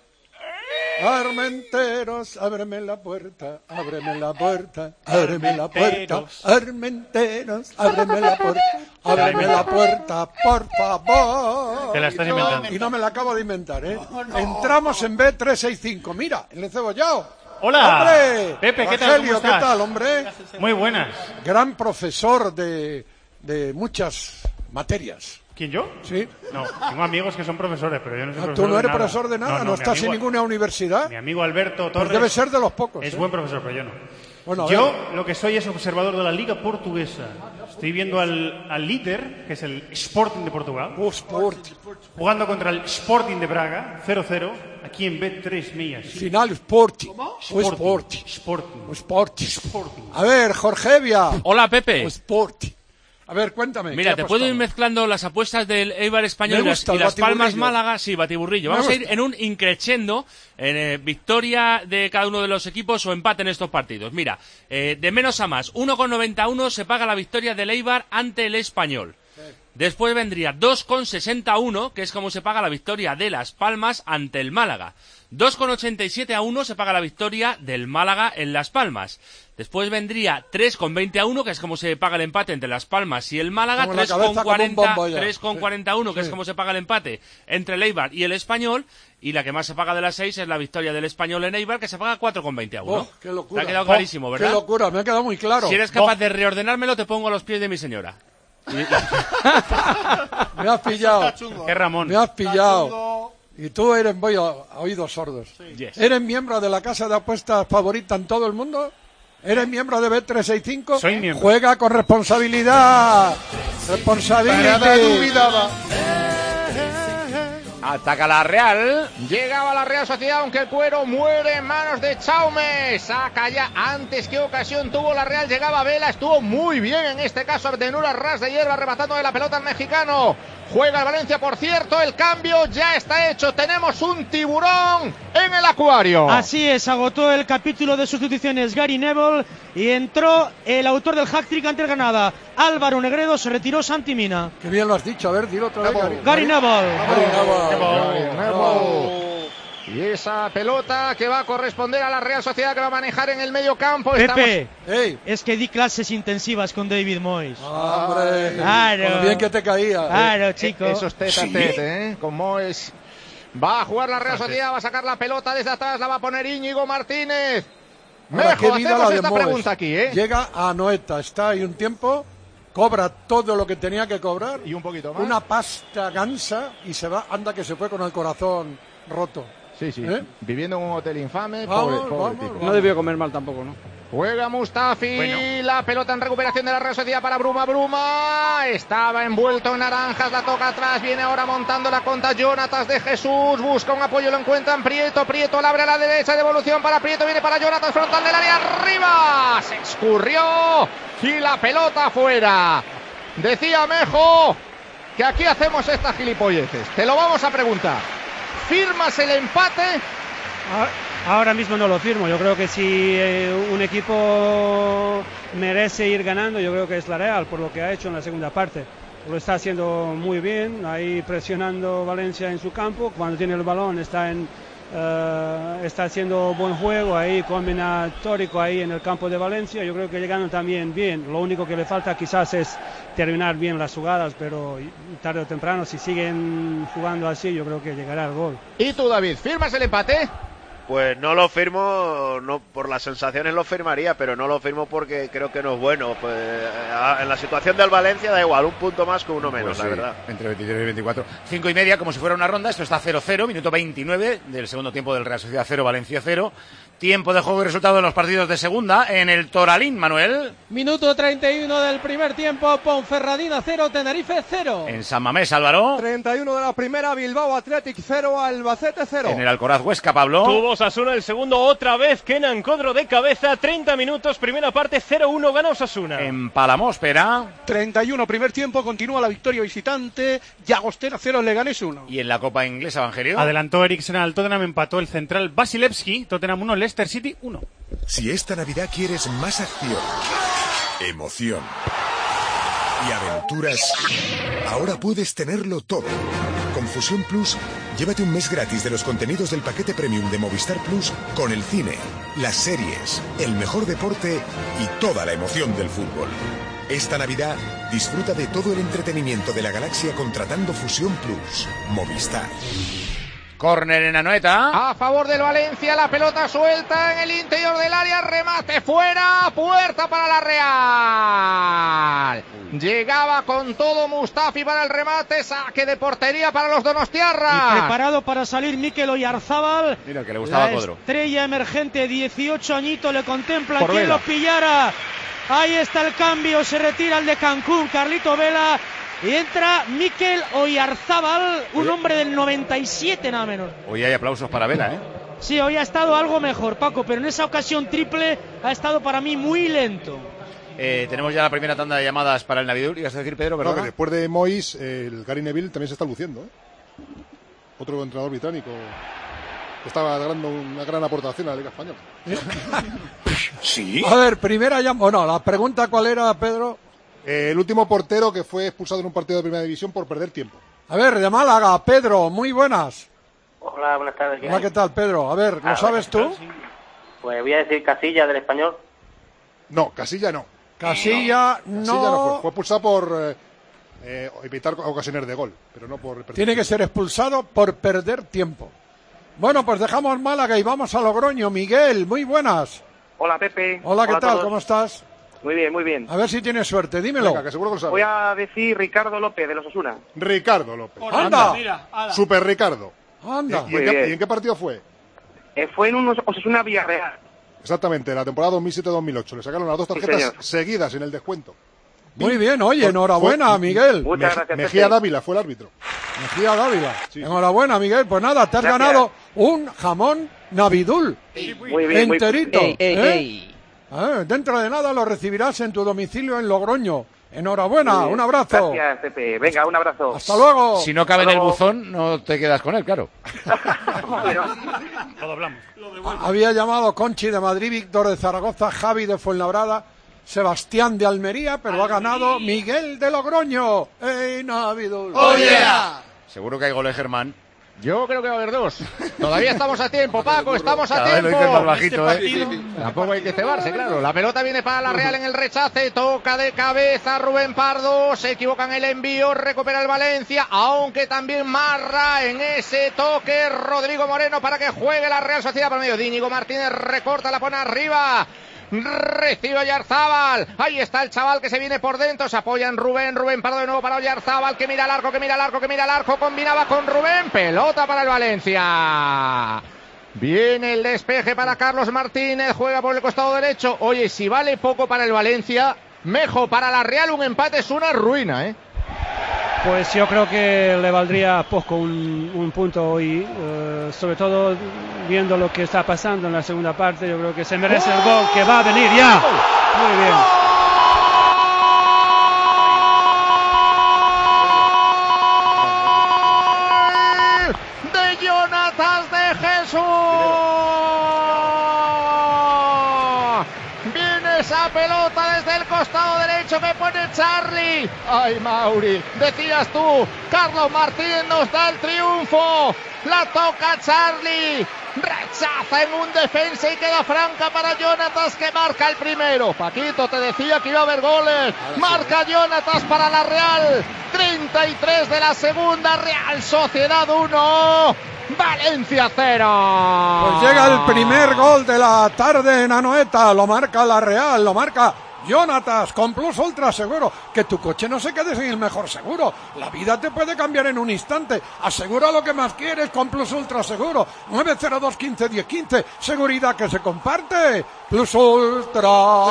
Armenteros, ábreme la puerta, ábreme la puerta, ábreme la puerta. Armenteros, ábreme la puerta, ábreme la puerta, por favor. Te la estás inventando. Y no me la acabo de inventar, ¿eh? Entramos en B tres seis cinco. Mira, el encebollado. Hola, ¡Hombre! Pepe, ¿qué tal? Rogelio, ¿Cómo estás? ¿qué tal, hombre? Muy buenas. Gran profesor de, de muchas materias. ¿Quién, yo? Sí. No, tengo amigos que son profesores, pero yo no soy Ah, profesor ¿tú no eres de nada. profesor de nada? ¿No, No, no, estás mi amigo- en ninguna universidad? Mi amigo Alberto Torres... Pues debe ser de los pocos. Es ¿eh? buen profesor, pero yo no. Bueno, a yo ver. lo que soy es observador de la Liga Portuguesa. Estoy viendo al, al líder, que es el Sporting de Portugal. Oh, Sport. Jugando contra el Sporting de Braga, cero cero, aquí en B tres Millas. Final Sporting. O Sporting. Sporting. Sporting. O Sporting. A ver, Jorge Evia. Hola, Pepe. O Sporting. A ver, cuéntame. Mira, ¿qué te ha puedo ir apostado? mezclando las apuestas del Eibar Español Me y las, gusta y el las Palmas batiburrillo. Málaga. Sí, batiburrillo. Me Vamos a gusta. ir en un increchendo, en eh, victoria de cada uno de los equipos o empate en estos partidos. Mira, eh, de menos a más, uno con noventa y uno se paga la victoria del Eibar ante el Español. Después vendría dos con sesenta y uno, que es como se paga la victoria de Las Palmas ante el Málaga. dos con ochenta y siete a uno se paga la victoria del Málaga en Las Palmas. Después vendría tres con veinte a uno, que es como se paga el empate entre Las Palmas y el Málaga. Tengo la tres con cabeza como un cuarenta, bombo ya. tres con cuarenta y uno, que Sí. es como se paga el empate entre el Eibar y el Español. Y la que más se paga de las seis es la victoria del Español en Eibar, que se paga cuatro con veinte a uno. Oh, qué locura. Te ha quedado Oh, clarísimo, ¿verdad? Qué locura, me ha quedado muy claro. Si eres capaz de reordenármelo, te pongo a los pies de mi señora. Me has pillado. Qué Ramón. Me has pillado. Y tú eres voy a, a oídos sordos. Yes. ¿Eres miembro de la casa de apuestas favorita en todo el mundo? ¿Eres miembro de B tres seis cinco? Soy miembro. Juega con responsabilidad. Responsabilidad. Ataca la Real. Llegaba la Real Sociedad, aunque el cuero muere en manos de Chaume. Saca ya antes que ocasión tuvo la Real. Llegaba Vela, estuvo muy bien en este caso Ardenura, ras de hierba, arrebatando de la pelota al mexicano. Juega el Valencia, por cierto, el cambio ya está hecho. Tenemos un tiburón en el acuario. Así es, agotó el capítulo de sustituciones Gary Neville y entró el autor del hat-trick ante el Granada, Álvaro Negredo. Se retiró Santi Mina. Qué bien lo has dicho, a ver, dilo otra vez. Gary, Gary Neville. Gary Neville. Y esa pelota que va a corresponder a la Real Sociedad, que va a manejar en el medio campo. Pepe, Hey. es que di clases intensivas con David Moyes. Hombre, Claro. con lo bien que te caía. Claro, chico. Eso es tete a tete, ¿eh? Con Moes. Va a jugar la Real Sociedad, va a sacar la pelota desde atrás, la va a poner Íñigo Martínez. Ahora, Mejo, qué vida hacemos la de esta Moes. pregunta aquí, ¿eh? Llega a Anoeta, está ahí un tiempo, cobra todo lo que tenía que cobrar. Y un poquito más. Una pasta gansa y se va, anda que se fue con el corazón roto. Sí, sí. ¿Eh? Viviendo en un hotel infame. Vamos, pobre, pobre vamos, tipo. vamos. No debió comer mal tampoco, ¿no? Juega Mustafi, Bueno. la pelota en recuperación de la Real Sociedad para Bruma. Bruma estaba envuelto en naranjas, la toca atrás, viene ahora montando la conta Jonatas de Jesús, busca un apoyo, lo encuentran Prieto, Prieto la abre a la derecha, devolución para Prieto, viene para Jonatas, frontal del área, arriba, se escurrió y la pelota fuera. Decía Mejo que aquí hacemos estas gilipolleces, te lo vamos a preguntar. ¿Firmas el empate? Ahora mismo no lo firmo. Yo creo que si eh, un equipo merece ir ganando, yo creo que es la Real, por lo que ha hecho en la segunda parte. Lo está haciendo muy bien, ahí presionando Valencia en su campo. Cuando tiene el balón está, en, uh, está haciendo buen juego, ahí combinatórico ahí en el campo de Valencia. Yo creo que llegando también bien. Lo único que le falta quizás es terminar bien las jugadas, pero tarde o temprano, si siguen jugando así, yo creo que llegará el gol. ¿Y tú, David, firmas el empate? Pues no lo firmo, no por las sensaciones lo firmaría, pero no lo firmo porque creo que no es bueno. Pues en la situación del Valencia da igual, un punto más que uno menos, Pues la sí, verdad. entre veintitrés y veinticuatro. Cinco y media, como si fuera una ronda. Esto está cero cero, minuto veintinueve del segundo tiempo del Real Sociedad cero, Valencia cero. Tiempo de juego y resultado de los partidos de segunda en el Toralín, Manuel. Minuto treinta y uno del primer tiempo, Ponferradina cero, Tenerife cero. En San Mamés, Álvaro. treinta y uno de la primera, Bilbao Athletic cero, Albacete cero. En el Alcoraz Huesca, Pablo. Tuvo Osasuna el segundo otra vez, Kenan Codro de cabeza, treinta minutos, primera parte, cero uno, gana Osasuna. En Palamós, Pera. treinta y uno, primer tiempo, continúa la victoria visitante, Llagostera cero, Leganés uno. Y en la Copa Inglesa, Evangelio. Adelantó Eriksen al Tottenham, empató el central Vasilevski, Tottenham uno, Leicester City uno. Si esta Navidad quieres más acción, emoción y aventuras, ahora puedes tenerlo todo. Con Fusión Plus, llévate un mes gratis de los contenidos del paquete premium de Movistar Plus con el cine, las series, el mejor deporte y toda la emoción del fútbol. Esta Navidad, disfruta de todo el entretenimiento de la galaxia contratando Fusión Plus. Movistar. Córner en Anoeta. A favor del Valencia, la pelota suelta en el interior del área, remate fuera, puerta para la Real. Llegaba con todo Mustafi para el remate, saque de portería para los donostiarras. Y preparado para salir Mikel Oyarzábal. Mira, que le gustaba la Codro. Estrella emergente, dieciocho añitos, le contempla Por quien Vela. lo pillara. Ahí está el cambio, se retira el de Cancún, Carlito Vela. Y entra Mikel Oyarzábal, un hombre del noventa y siete nada menos. Hoy hay aplausos para Vela, ¿eh? Sí, hoy ha estado algo mejor, Paco, pero en esa ocasión triple ha estado para mí muy lento. Eh, tenemos ya la primera tanda de llamadas para el Navidul. ¿Ibas a decir, Pedro, No, verdad? que después de Moyes, eh, el Gary Neville también se está luciendo, ¿eh? Otro entrenador británico. Estaba dando una gran aportación a la Liga Española. Sí. A ver, primera llamada. Bueno, la pregunta, ¿cuál era, Pedro? Eh, el último portero que fue expulsado en un partido de Primera División por perder tiempo. A ver, de Málaga, Pedro, muy buenas. Hola, buenas tardes. Hola, ¿qué tal, Pedro? A ver, ¿lo Ah, sabes tú? Pues voy a decir Casilla del Español. No, Casilla no. Casilla no. Casilla no fue. Fue expulsado por eh, eh, evitar ocasiones de gol, pero no por perder Tiene que tiempo. ser expulsado por perder tiempo. Bueno, pues dejamos Málaga y vamos a Logroño. Miguel, muy buenas. Hola, Pepe. Hola, ¿qué Hola a tal? todos. ¿Cómo estás? Muy bien, muy bien. A ver si tienes suerte, dímelo. Venga, que seguro que lo sabes. Voy a decir Ricardo López de los Osasuna. Ricardo López. Anda. Mira, ala. Super Ricardo. Anda. ¿Y, y Muy en qué, bien. y en qué partido fue? Eh, fue en un Osasuna Villarreal. Exactamente, la temporada dos mil siete dos mil ocho. Le sacaron las dos Sí, tarjetas señor. seguidas en el descuento. Muy bien, oye, Fue- enhorabuena, fue- Miguel. Muchas Me- gracias, Mejía Pepe. Dávila fue el árbitro. Mejía Dávila. Enhorabuena, Miguel. Pues nada, te has Gracias. ganado un jamón Navidul. Muy bien, muy enterito. Ey, ey, ¿eh? ey. Eh, dentro de nada lo recibirás en tu domicilio en Logroño. Enhorabuena, Muy bien. un abrazo. Gracias, Pepe. Venga, un abrazo. Hasta luego. Si no cabe en Hasta el luego. buzón, no te quedas con él, claro. Lo doblamos. Había llamado Conchi de Madrid, Víctor de Zaragoza, Javi de Fuenlabrada, Sebastián de Almería, pero ha ganado Miguel de Logroño. ¡Ey, Navidul! ¡Oh, yeah! Seguro que hay goles, Germán. Yo creo que va a haber dos. Todavía estamos a tiempo, Paco, estamos a Cada vez lo tiempo. dices más bajito, Este ¿eh? partido- Tampoco hay que cebarse, claro. La pelota viene para la Real en el rechace, toca de cabeza Rubén Pardo, se equivoca en el envío, recupera el Valencia, aunque también marra en ese toque Rodrigo Moreno para que juegue la Real Sociedad por medio. Íñigo Martínez recorta, la pone arriba. Recibe Oyarzábal, ahí está el chaval que se viene por dentro, se apoya en Rubén, Rubén Pardo de nuevo para Oyarzábal, que mira al arco, que mira al arco, que mira al arco, combinaba con Rubén, pelota para el Valencia. Viene el despeje para Carlos Martínez, juega por el costado derecho. Oye, si vale poco para el Valencia, mejor para la Real un empate es una ruina, ¿eh? Pues yo creo que le valdría poco un, un punto hoy, uh, sobre todo viendo lo que está pasando en la segunda parte. Yo creo que se merece el gol que va a venir ya. Muy bien. De Jonatas de Jesús. Viene esa pelota desde el costado derecho que pone Charlie. Ay, Mauri, decías tú, Carlos Martínez nos da el triunfo. La toca Charlie. Rechaza en un defensa y queda franca para Jonatas, que marca el primero. Paquito, te decía que iba a haber goles. Marca Jonatas para la Real. treinta y tres de la segunda. Real Sociedad uno. Valencia cero. Pues llega el primer gol de la tarde en Anoeta. Lo marca la Real, lo marca Jonatas con Plus Ultra Seguro. Que tu coche no se quede sin el mejor seguro. La vida te puede cambiar en un instante. Asegura lo que más quieres con Plus Ultra Seguro. nueve cero dos quince diez quince. Seguridad que se comparte. Plus Ultra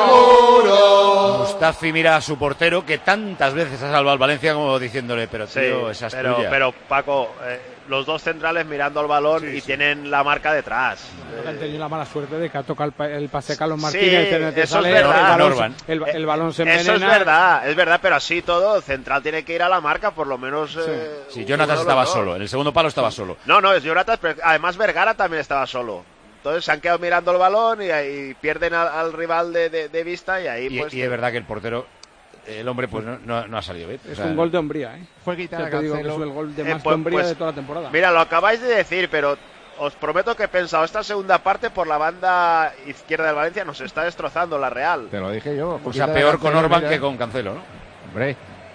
Seguro. Mustafi mira a su portero, que tantas veces ha salvado al Valencia, como diciéndole, pero tío, sí, esa es pero, tuya. pero Paco, eh, los dos centrales mirando al balón sí, y sí. tienen la marca detrás. Eh, han tenido la mala suerte de que ha tocado el, el pase de Carlos Sí, Martínez. En el que eso sale, es verdad. El balón, el, el balón se envenena. Eso es verdad, es verdad, pero así todo, el central tiene que ir a la marca, por lo menos. Eh, sí, Jonatas estaba solo, en el segundo palo estaba solo. No, no, es Jonatas, pero además Vergara también estaba solo. Entonces se han quedado mirando el balón y, y pierden al, al rival de, de, de vista y ahí y, pues... Y es verdad que el portero, el hombre pues no, no, no ha salido bien. Es o sea, un gol de hombría, ¿eh? Fue quitar ya a te digo que es Cancelo. el gol de Eh, más pues, de hombría pues, de toda la temporada. Mira, lo acabáis de decir, pero os prometo que he pensado, esta segunda parte por la banda izquierda del Valencia nos está destrozando la Real. Te lo dije yo. O sea, peor con Orban que con Cancelo, ¿no? Hombre.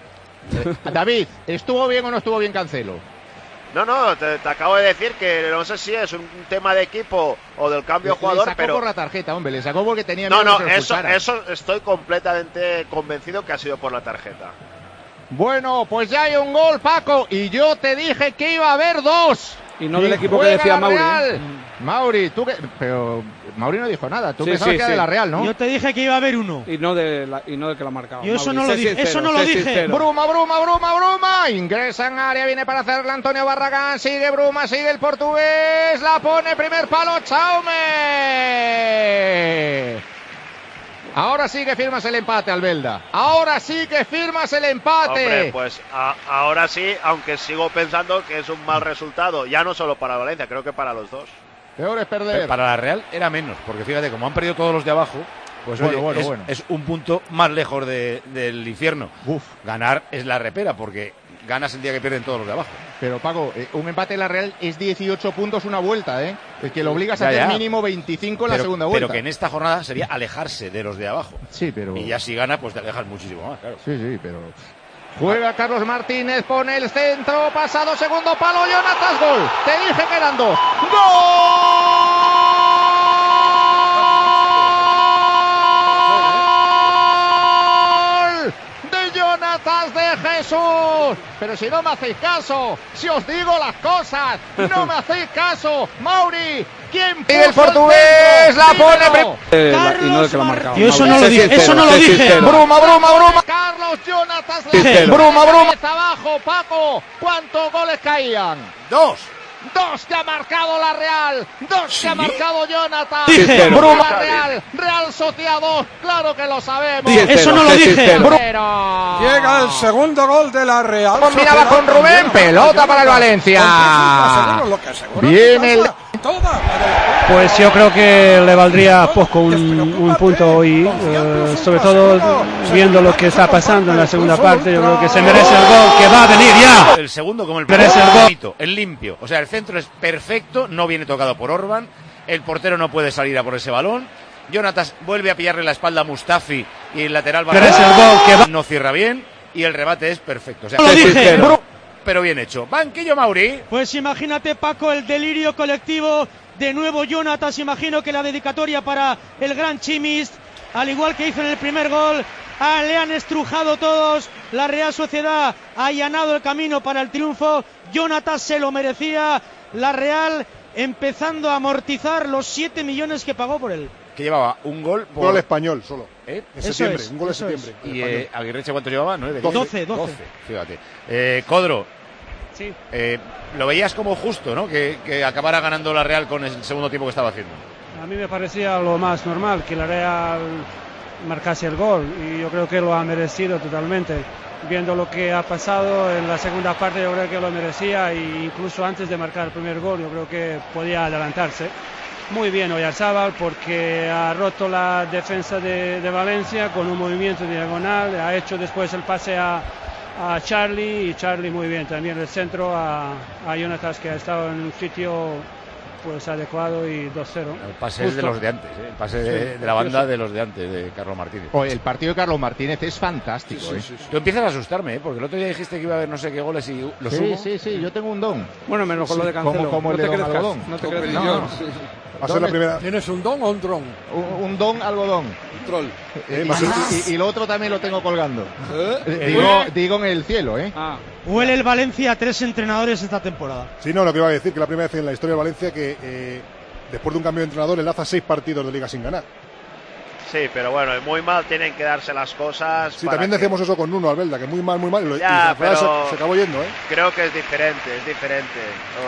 Eh, David, ¿estuvo bien o no estuvo bien Cancelo? No, no, te, te acabo de decir que no sé si es un tema de equipo o del cambio de jugador, le sacó pero... por la tarjeta, hombre, le sacó porque tenía No, miedo no, que se lo eso, expulsaran. eso estoy completamente convencido que ha sido por la tarjeta. Bueno, pues ya hay un gol, Paco, y yo te dije que iba a haber dos. Y no del equipo que decía Mauri. ¿eh? Mauri, tú que... Pero Mauri no dijo nada, tú Sí, pensabas sí, que era sí. de la Real, ¿no? Yo te dije que iba a haber uno. Y no de la, y no de que la marcaba. Yo eso Mauri, no lo sé dije, sincero, eso no lo sé dije. sincero. Bruma, Bruma, Bruma, Bruma. Ingresa en área, viene para hacerle Antonio Barragán. Sigue Bruma, sigue el portugués. La pone, primer palo, Chaume. Ahora sí que firmas el empate, Albelda. Ahora sí que firmas el empate. Hombre, pues a, ahora sí, aunque sigo pensando que es un mal resultado, ya no solo para Valencia, creo que para los dos. Peor es perder. Para la Real era menos, porque fíjate, como han perdido todos los de abajo, pues Bueno, oye, bueno, es, bueno. es un punto más lejos de, del infierno. Uf. Ganar es la repera, porque ganas el día que pierden todos los de abajo. Pero, Paco, eh, un empate en la Real es dieciocho puntos una vuelta, ¿eh? Es que lo obligas a Ya, hacer ya. mínimo veinticinco en pero, la segunda vuelta. Pero que en esta jornada sería alejarse de los de abajo. Sí, pero... Y ya si gana, pues te alejas muchísimo más, claro. Sí, sí, pero... Juega Carlos Martínez, pone el centro, pasado segundo palo, Jonatas, gol. Te dije que eran dos. ¡Gol! De Jonatas de Jesús. Pero si no me hacéis caso, si os digo las cosas, no me hacéis caso. Mauri, ¿quién puso el portugués? La pone... Eh, la- y no de que la marcaba. Yo eso Mauri, no lo sé dije, sincero, eso no lo sé dije. sincero. Bruma, Bruma, Bruma. Carlos Jonatas. Sincero. Bruma, Bruma. Abajo, Paco. ¿Cuántos goles caían? Dos. Dos que ha marcado la Real. Dos que ha marcado Jonathan. Dije. Bruma Real. Real Sociedad dos. Claro que lo sabemos. Dije, eso no lo dije. Pero... Llega el segundo gol de la Real. Combinaba Sociedad con Rubén. también, Pelota para el con Valencia. seguro, lo que seguro Viene que el... pasa. Toda la de- Pues yo creo que le valdría poco un, un punto hoy, eh, sobre todo viendo lo que está pasando en la segunda parte. Yo creo que se merece el gol que va a venir ya. El segundo como el Merece primero, el gol. bonito, el limpio. O sea, el centro es perfecto, no viene tocado por Orban, el portero no puede salir a por ese balón. Jonatas vuelve a pillarle la espalda a Mustafi y el lateral va Merece el gol que va. no cierra bien y el remate es perfecto. O sea, Lo dije. pero bien hecho. Banquillo Mauri. Pues imagínate, Paco, el delirio colectivo. De nuevo Jonatas, imagino que la dedicatoria para el gran Chimis, al igual que hizo en el primer gol. Ah, le han estrujado todos. La Real Sociedad ha allanado el camino para el triunfo. Jonatas se lo merecía. La Real empezando a amortizar los siete millones que pagó por él. Que llevaba un gol por... Gol español solo. ¿Eh? En Eso septiembre, es, un gol en eso es. septiembre. ¿Y eh, Aguirreche cuánto llevaba? ¿Nueve? doce, doce. Fíjate. Eh, Codro, Sí. eh, lo veías como justo, ¿no? Que, que acabara ganando la Real con el segundo tiempo que estaba haciendo. A mí me parecía lo más normal que la Real marcase el gol y yo creo que lo ha merecido totalmente. Viendo lo que ha pasado en la segunda parte, yo creo que lo merecía, e incluso antes de marcar el primer gol yo creo que podía adelantarse. Muy bien Oyarzábal, porque ha roto la defensa de, de Valencia con un movimiento diagonal, ha hecho después el pase a, a Charlie, y Charlie muy bien también el centro a, a Jonatas, que ha estado en un sitio pues adecuado, y dos cero. El pase es de los de antes, ¿eh? El pase de, Sí, de la banda sí. de los de antes, de Carlos Martínez. Oh, el partido de Carlos Martínez es fantástico. Sí, ¿eh? sí, sí. Tú empiezas a asustarme, ¿eh? Porque el otro día dijiste que iba a haber no sé qué goles y lo Sí, sumo. sí, sí, yo tengo un don. Bueno, menos con lo de Cancelo. Como, como no el te de don crezcas, algodón. no te No, crezcas. no, no. Va a ser la primera. ¿Tienes un don o un dron? Un, un don algodón. Un troll. Eh, va a ser- y, y- y lo otro también lo tengo colgando. ¿Eh? Eh, Digo, digo en el cielo, ¿eh? Ah, Huele el Valencia a tres entrenadores esta temporada. Sí, no, lo que iba a decir, que la primera vez en la historia de Valencia que eh, después de un cambio de entrenador enlaza seis partidos de liga sin ganar. Sí, pero bueno, muy mal tienen que darse las cosas. Sí, para también que- decíamos eso con Nuno Albelda, que muy mal, muy mal, y, lo, y Ya, al final pero- se, se acabó yendo, ¿eh? Creo que es diferente, es diferente.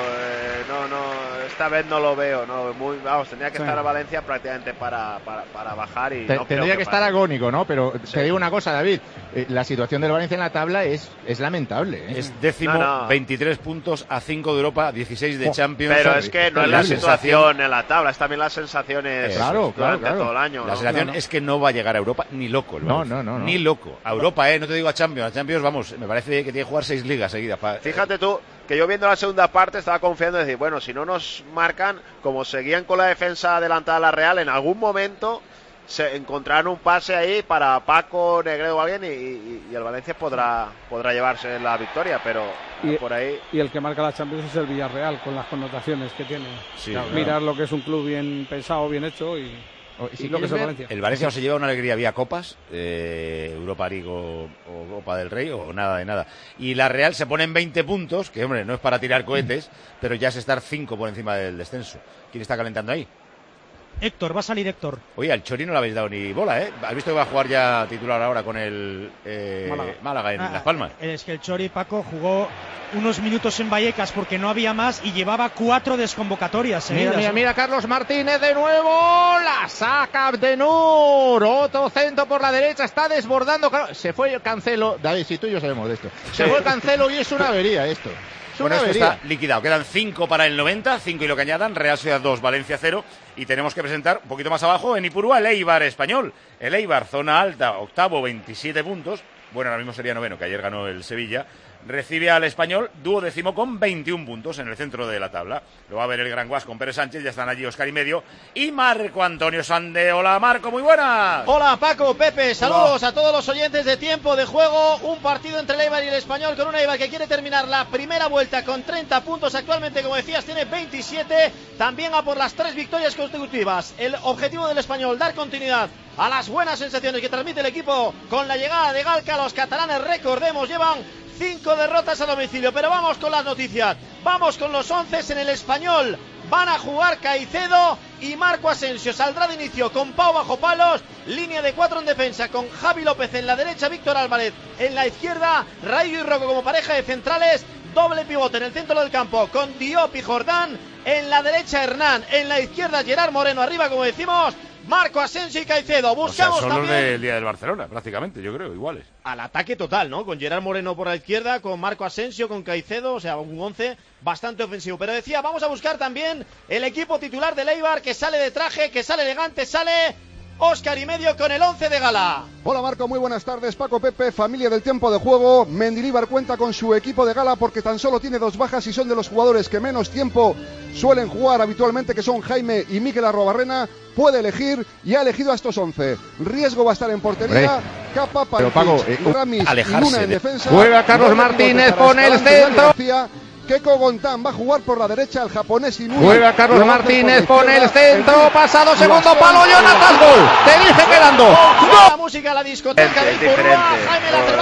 Eh, no, no, esta vez no lo veo, no, muy, vamos, tendría que Sí. estar a Valencia prácticamente para, para, para bajar y Te- no creo tendría que estar pase. agónico, ¿no? Pero te digo una cosa, David. eh, la situación del Valencia en la tabla es, es lamentable. ¿eh? Es décimo, No, no. veintitrés puntos a cinco de Europa, dieciséis de Champions. Pero es que no es la La situación en la tabla, es también las sensaciones Eh, claro, claro, durante claro. todo el año. La ¿no? sensación No, no. es que no va a llegar a Europa ni loco. el No, Valencia. no, no, no. Ni loco. A Europa, ¿eh? No te digo a Champions. A Champions, vamos, me parece que tiene que jugar seis ligas seguidas. pa- Fíjate tú que yo viendo la segunda parte estaba confiando en decir, bueno, si no nos marcan, como seguían con la defensa adelantada a la Real, en algún momento se encontrarán un pase ahí para Paco, Negredo o alguien y, y- y el Valencia podrá podrá llevarse la victoria, pero Y- por ahí... y el que marca la Champions es el Villarreal, con las connotaciones que tiene. Sí, Claro, claro. mirar lo que es un club bien pensado, bien hecho, y, O- y si lo que es quieres el ver- Valencia. El Valencia se lleva una alegría vía Copas, eh, Europa League o, o Copa del Rey, o nada de nada. Y la Real se pone en veinte puntos, que hombre, no es para tirar cohetes, pero ya es estar cinco por encima del descenso. ¿Quién está calentando ahí? Héctor, va a salir Héctor. Oye, al Chori no le habéis dado ni bola, ¿eh? ¿Has visto que va a jugar ya titular ahora con el eh, Málaga. Málaga. en Ah, Las Palmas? Es que el Chori, Paco, jugó unos minutos en Vallecas porque no había más y llevaba cuatro desconvocatorias Mira, seguidas. mira, mira, Carlos Martínez de nuevo. La saca Abdenur. Otro centro por la derecha. Está desbordando. Se fue el Cancelo. David, si tú y yo sabemos de esto. Se fue el Cancelo y es una avería esto. Es Bueno, una esto avería. está liquidado. Quedan cinco para el noventa, cinco y lo que añadan. Real Sociedad dos, Valencia cero. Y tenemos que presentar un poquito más abajo en Ipurúa el Eibar español. El Eibar, zona alta, octavo, veintisiete puntos. Bueno, ahora mismo sería noveno, que ayer ganó el Sevilla. Recibe al Español, duodécimo con veintiún puntos en el centro de la tabla. Lo va a ver el Gran Guas con Pérez Sánchez, ya están allí Óscar y medio. Y Marco Antonio Sande. Hola Marco, muy buenas. Hola Paco, Pepe, saludos a todos los oyentes de Tiempo de Juego. Un partido entre el Eibar y el Español, con un Eibar que quiere terminar la primera vuelta con treinta puntos. Actualmente, como decías, tiene veintisiete. También a por las tres victorias consecutivas. El objetivo del Español, dar continuidad a las buenas sensaciones que transmite el equipo con la llegada de Galca. Los catalanes, recordemos, llevan cinco derrotas a domicilio. Pero vamos con las noticias. Vamos con los once en el Español. Van a jugar Caicedo y Marco Asensio. Saldrá de inicio con Pau bajo palos. Línea de cuatro en defensa con Javi López en la derecha, Víctor Álvarez en la izquierda, Rayo y Rocco como pareja de centrales. Doble pivote en el centro del campo con Diop y Jordán. En la derecha Hernán, en la izquierda Gerard Moreno. Arriba, como decimos, Marco Asensio y Caicedo. O sea, Buscamos son los también del día del Barcelona, prácticamente, yo creo, iguales. al ataque total, ¿no? Con Gerard Moreno por la izquierda, con Marco Asensio, con Caicedo, o sea, un once bastante ofensivo. Pero decía, vamos a buscar también el equipo titular del Eibar, que sale de traje, que sale elegante, sale Óscar y medio con el once de gala. Hola Marco, muy buenas tardes. Paco, Pepe, familia del Tiempo de Juego. Mendilibar cuenta con su equipo de gala porque tan solo tiene dos bajas y son de los jugadores que menos tiempo suelen jugar habitualmente, que son Jaime y Mikel Arrobarrena. Puede elegir y ha elegido a estos once. Riesgo va a estar en portería. Hombre. Capa, Pero, Paco, Pantic, eh, Ramis y alejarse Luna en de- defensa. Juega Carlos Nueve Martínez, pivotes para pone el Escalante, centro. García. Keiko Gontán va a jugar por la derecha, el japonés Inui. Juega Carlos Lo va a hacer por la Martínez, pone el izquierda, centro, Enrique pasado, segundo Guasón. palo, Jonathan, gol. Te dije quedando. La música, la discoteca de Es Ipurúa. diferente. Jaime Lacer va a quitar el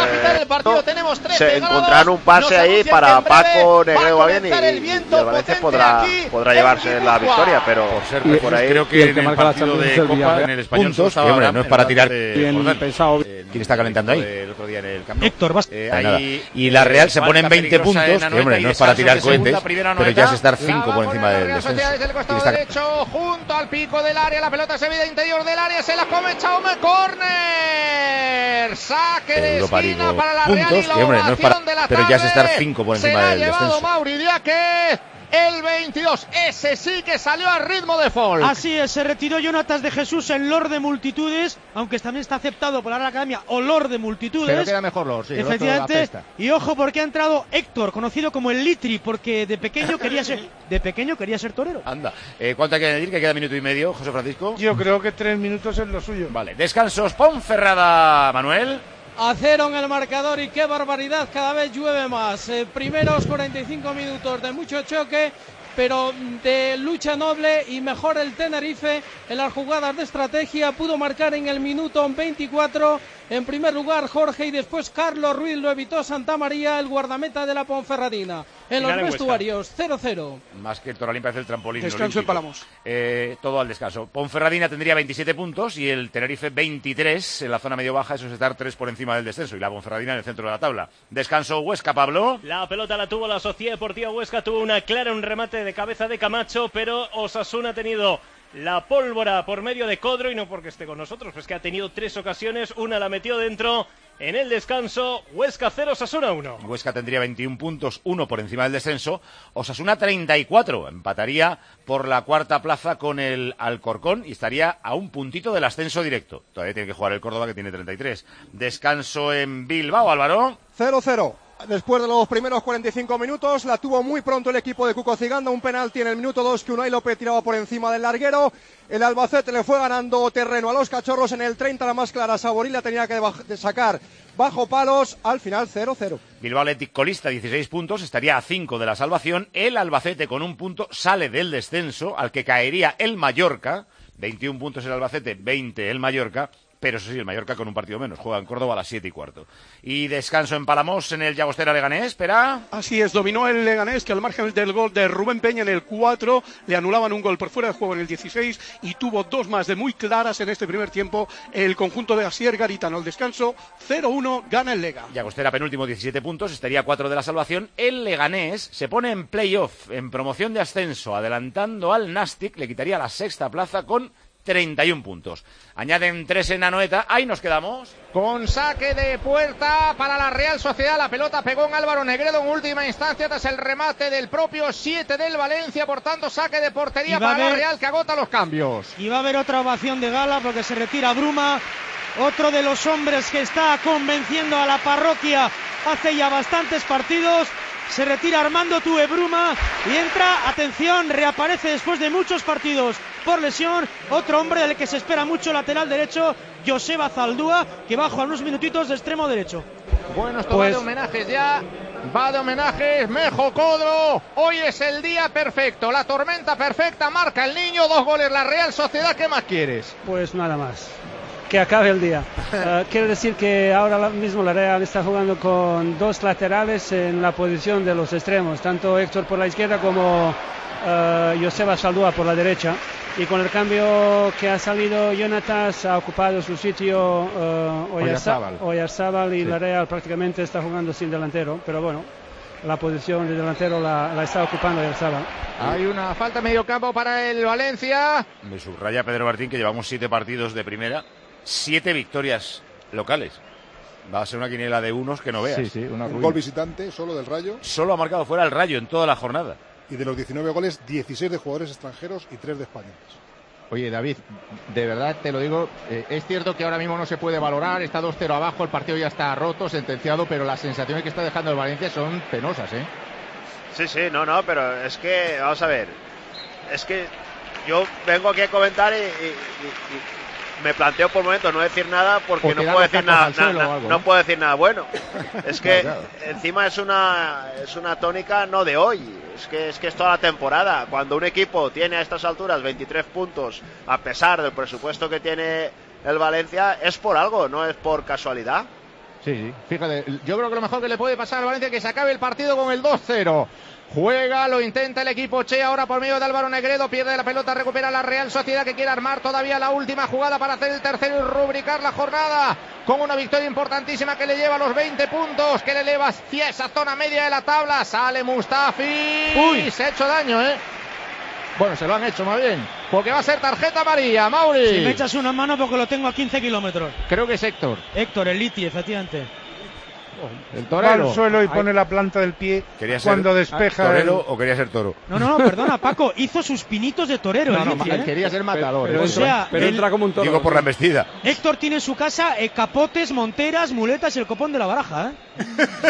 partido. Tenemos trece se grados. encontrarán un pase Nos ahí anuncian para que en breve Paco, va a Negredo bien y, comenzar el y viento el Valencia potente podrá, aquí podrá en llevarse la Guipúzcoa. victoria, pero Por ser y- pues, y- creo que y el en que el marca la partido Champions de es el Copa, Villarreal. en el Español, Puntos, estaba que, hombre, Abraham no es en para la tirar banda de bien Jordán. pensado. Eh, ¿Quién está calentando ahí? El otro día en el Camp Nou. Héctor, vas. Eh, Nada. ahí, Y la Real eh, se falta pone en veinte peligrosa puntos, en que, Anoeta hombre, y no es para descanso tirar de segunda, cohetes, primera pero Anoeta. ya es estar La cinco va por a encima poner la del Real Sociedad descenso. desde el Y costado está- derecho, junto al pico del área, la pelota se ve de interior del área, se la come Chaume, córner, saque de Europa esquina League para la Real puntos, y la que, hombre, no es para- ovación de la pero ya es tarde. estar cinco por encima se la del ha llevado descenso. Mauri Diáquez, el veintidós, ese sí que salió a ritmo de folk. Así es, se retiró Jonatas de Jesús en Lord de Multitudes, aunque también está aceptado por la Real Academia o Lord de Multitudes. Pero queda mejor Lord, sí. el otro Efectivamente, apesta. y ojo porque ha entrado Héctor, conocido como el Litri, porque de pequeño quería ser de pequeño quería ser torero. Anda, eh, ¿cuánto hay que añadir? Que queda minuto y medio, José Francisco. Yo creo que tres minutos es lo suyo. Vale, descansos, Ponferrada, Manuel. A cero en el marcador y qué barbaridad, cada vez llueve más. Eh, primeros cuarenta y cinco minutos de mucho choque, pero de lucha noble y mejor el Tenerife en las jugadas de estrategia. Pudo marcar en el minuto veinticuatro, en primer lugar Jorge y después Carlos Ruiz, lo evitó Santa María, el guardameta de la Ponferradina. En los Final en Huesca. vestuarios, cero cero. Más que el Toralín parece el trampolín Descanso en olímpico. Palamos. Eh, todo al descanso. Ponferradina tendría veintisiete puntos y el Tenerife veintitrés en la zona medio-baja, eso es estar tres por encima del descenso y la Ponferradina en el centro de la tabla. Descanso Huesca, Pablo. La pelota la tuvo la Sociedad Deportiva Huesca, tuvo una clara, un remate de cabeza de Camacho, pero Osasuna ha tenido la pólvora por medio de Codro y no porque esté con nosotros, pues que ha tenido tres ocasiones, una la metió dentro. En el descanso, Huesca cero, Osasuna uno. Huesca tendría veintiún puntos, uno por encima del descenso. Osasuna treinta y cuatro, empataría por la cuarta plaza con el Alcorcón y estaría a un puntito del ascenso directo. Todavía tiene que jugar el Córdoba, que tiene treinta y tres. Descanso en Bilbao, Álvaro. cero cero. Después de los primeros cuarenta y cinco minutos, la tuvo muy pronto el equipo de Cuco Ciganda, un penalti en el minuto dos que Unai López tiraba por encima del larguero. El Albacete le fue ganando terreno a los cachorros en el treinta, la más clara Saborí la tenía que baj- de sacar bajo palos, al final cero cero. Bilbao Athletic colista, dieciséis puntos, estaría a cinco de la salvación. El Albacete con un punto sale del descenso, al que caería el Mallorca. veintiún puntos el Albacete, veinte el Mallorca. Pero eso sí, el Mallorca con un partido menos. Juega en Córdoba a las siete y cuarto. Y descanso en Palamos en el Llagostera Leganés. Espera. Así es, dominó el Leganés, que al margen del gol de Rubén Peña en el cuatro, le anulaban un gol por fuera de juego en el dieciséis y tuvo dos más de muy claras en este primer tiempo el conjunto de Asier Garitano. El descanso cero uno, gana el Lega. Llagostera penúltimo, diecisiete puntos, estaría a cuatro de la salvación. El Leganés se pone en playoff, en promoción de ascenso, adelantando al Nastic, le quitaría la sexta plaza con treinta y un puntos. Añaden tres en Anoeta, ahí nos quedamos. Con saque de puerta para la Real Sociedad, la pelota pegó en Álvaro Negredo en última instancia tras el remate del propio siete del Valencia, por tanto saque de portería para la Real que agota los cambios. Y va a haber otra ovación de gala porque se retira Bruma, otro de los hombres que está convenciendo a la parroquia hace ya bastantes partidos. Se retira Armando Tue Bruma y entra, atención, reaparece después de muchos partidos por lesión, otro hombre del que se espera mucho, lateral derecho, Joseba Zaldúa, que va a jugar unos minutitos de extremo derecho. Bueno, esto Pues- va de homenajes ya, va de homenajes, Mejo Codro, hoy es el día perfecto, la tormenta perfecta, marca el niño, dos goles la Real Sociedad, ¿qué más quieres? Pues nada más. Que acabe el día. Uh, quiero decir que ahora mismo la Real está jugando con dos laterales en la posición de los extremos, tanto Héctor por la izquierda como uh, Joseba Saldúa por la derecha. Y con el cambio que ha salido Jonatas, ha ocupado su sitio uh, Oyarzábal. Oyarzábal y Sí. la Real prácticamente está jugando sin delantero, pero bueno, la posición de delantero la, la está ocupando Oyarzábal. Hay una falta medio campo para el Valencia. Me subraya Pedro Martín que llevamos siete partidos de primera, siete victorias locales. Va a ser una quiniela de unos que no veas. Sí, sí, un gol visitante solo del Rayo. Solo ha marcado fuera el Rayo en toda la jornada. Y de los diecinueve goles, dieciséis de jugadores extranjeros y tres de españoles. Oye, David, de verdad te lo digo, eh, es cierto que ahora mismo no se puede valorar, está dos cero abajo, el partido ya está roto, sentenciado, pero las sensaciones que está dejando el Valencia son penosas, ¿eh? Sí, sí, no, no, pero es que, vamos a ver, es que yo vengo aquí a comentar y, y- y- y me planteo por momentos no decir nada porque O no tirar puedo los decir tacos nada, al suelo na- o algo, no ¿no? puedo decir nada bueno. Es que Claro, encima es una es una tónica no de hoy, es que es que es toda la temporada. Cuando un equipo tiene a estas alturas veintitrés puntos a pesar del presupuesto que tiene el Valencia, es por algo, no es por casualidad. Sí, sí, fíjate, yo creo que lo mejor que le puede pasar a Valencia es que se acabe el partido con el dos cero. Juega, lo intenta el equipo Che ahora por medio de Álvaro Negredo, pierde la pelota, recupera la Real Sociedad que quiere armar todavía la última jugada para hacer el tercero y rubricar la jornada con una victoria importantísima que le lleva a los veinte puntos, que le eleva hacia esa zona media de la tabla. Sale Mustafi. Uy, se ha hecho daño, ¿eh? Bueno, se lo han hecho más bien, porque va a ser tarjeta amarilla, Mauri. Si me echas una mano porque lo tengo a quince kilómetros. Creo que es Héctor. Héctor, el Liti, efectivamente. El Va torero. al suelo y pone la planta del pie cuando despeja. torero el... o quería ser toro? No, no, no, perdona, Paco, hizo sus pinitos de torero. No, el no, Liti, él ¿eh? quería ser matador. Pero, ¿eh? o sea, pero el... entra como un toro. Digo por la embestida. Héctor tiene en su casa eh, capotes, monteras, muletas y el copón de la baraja, ¿eh?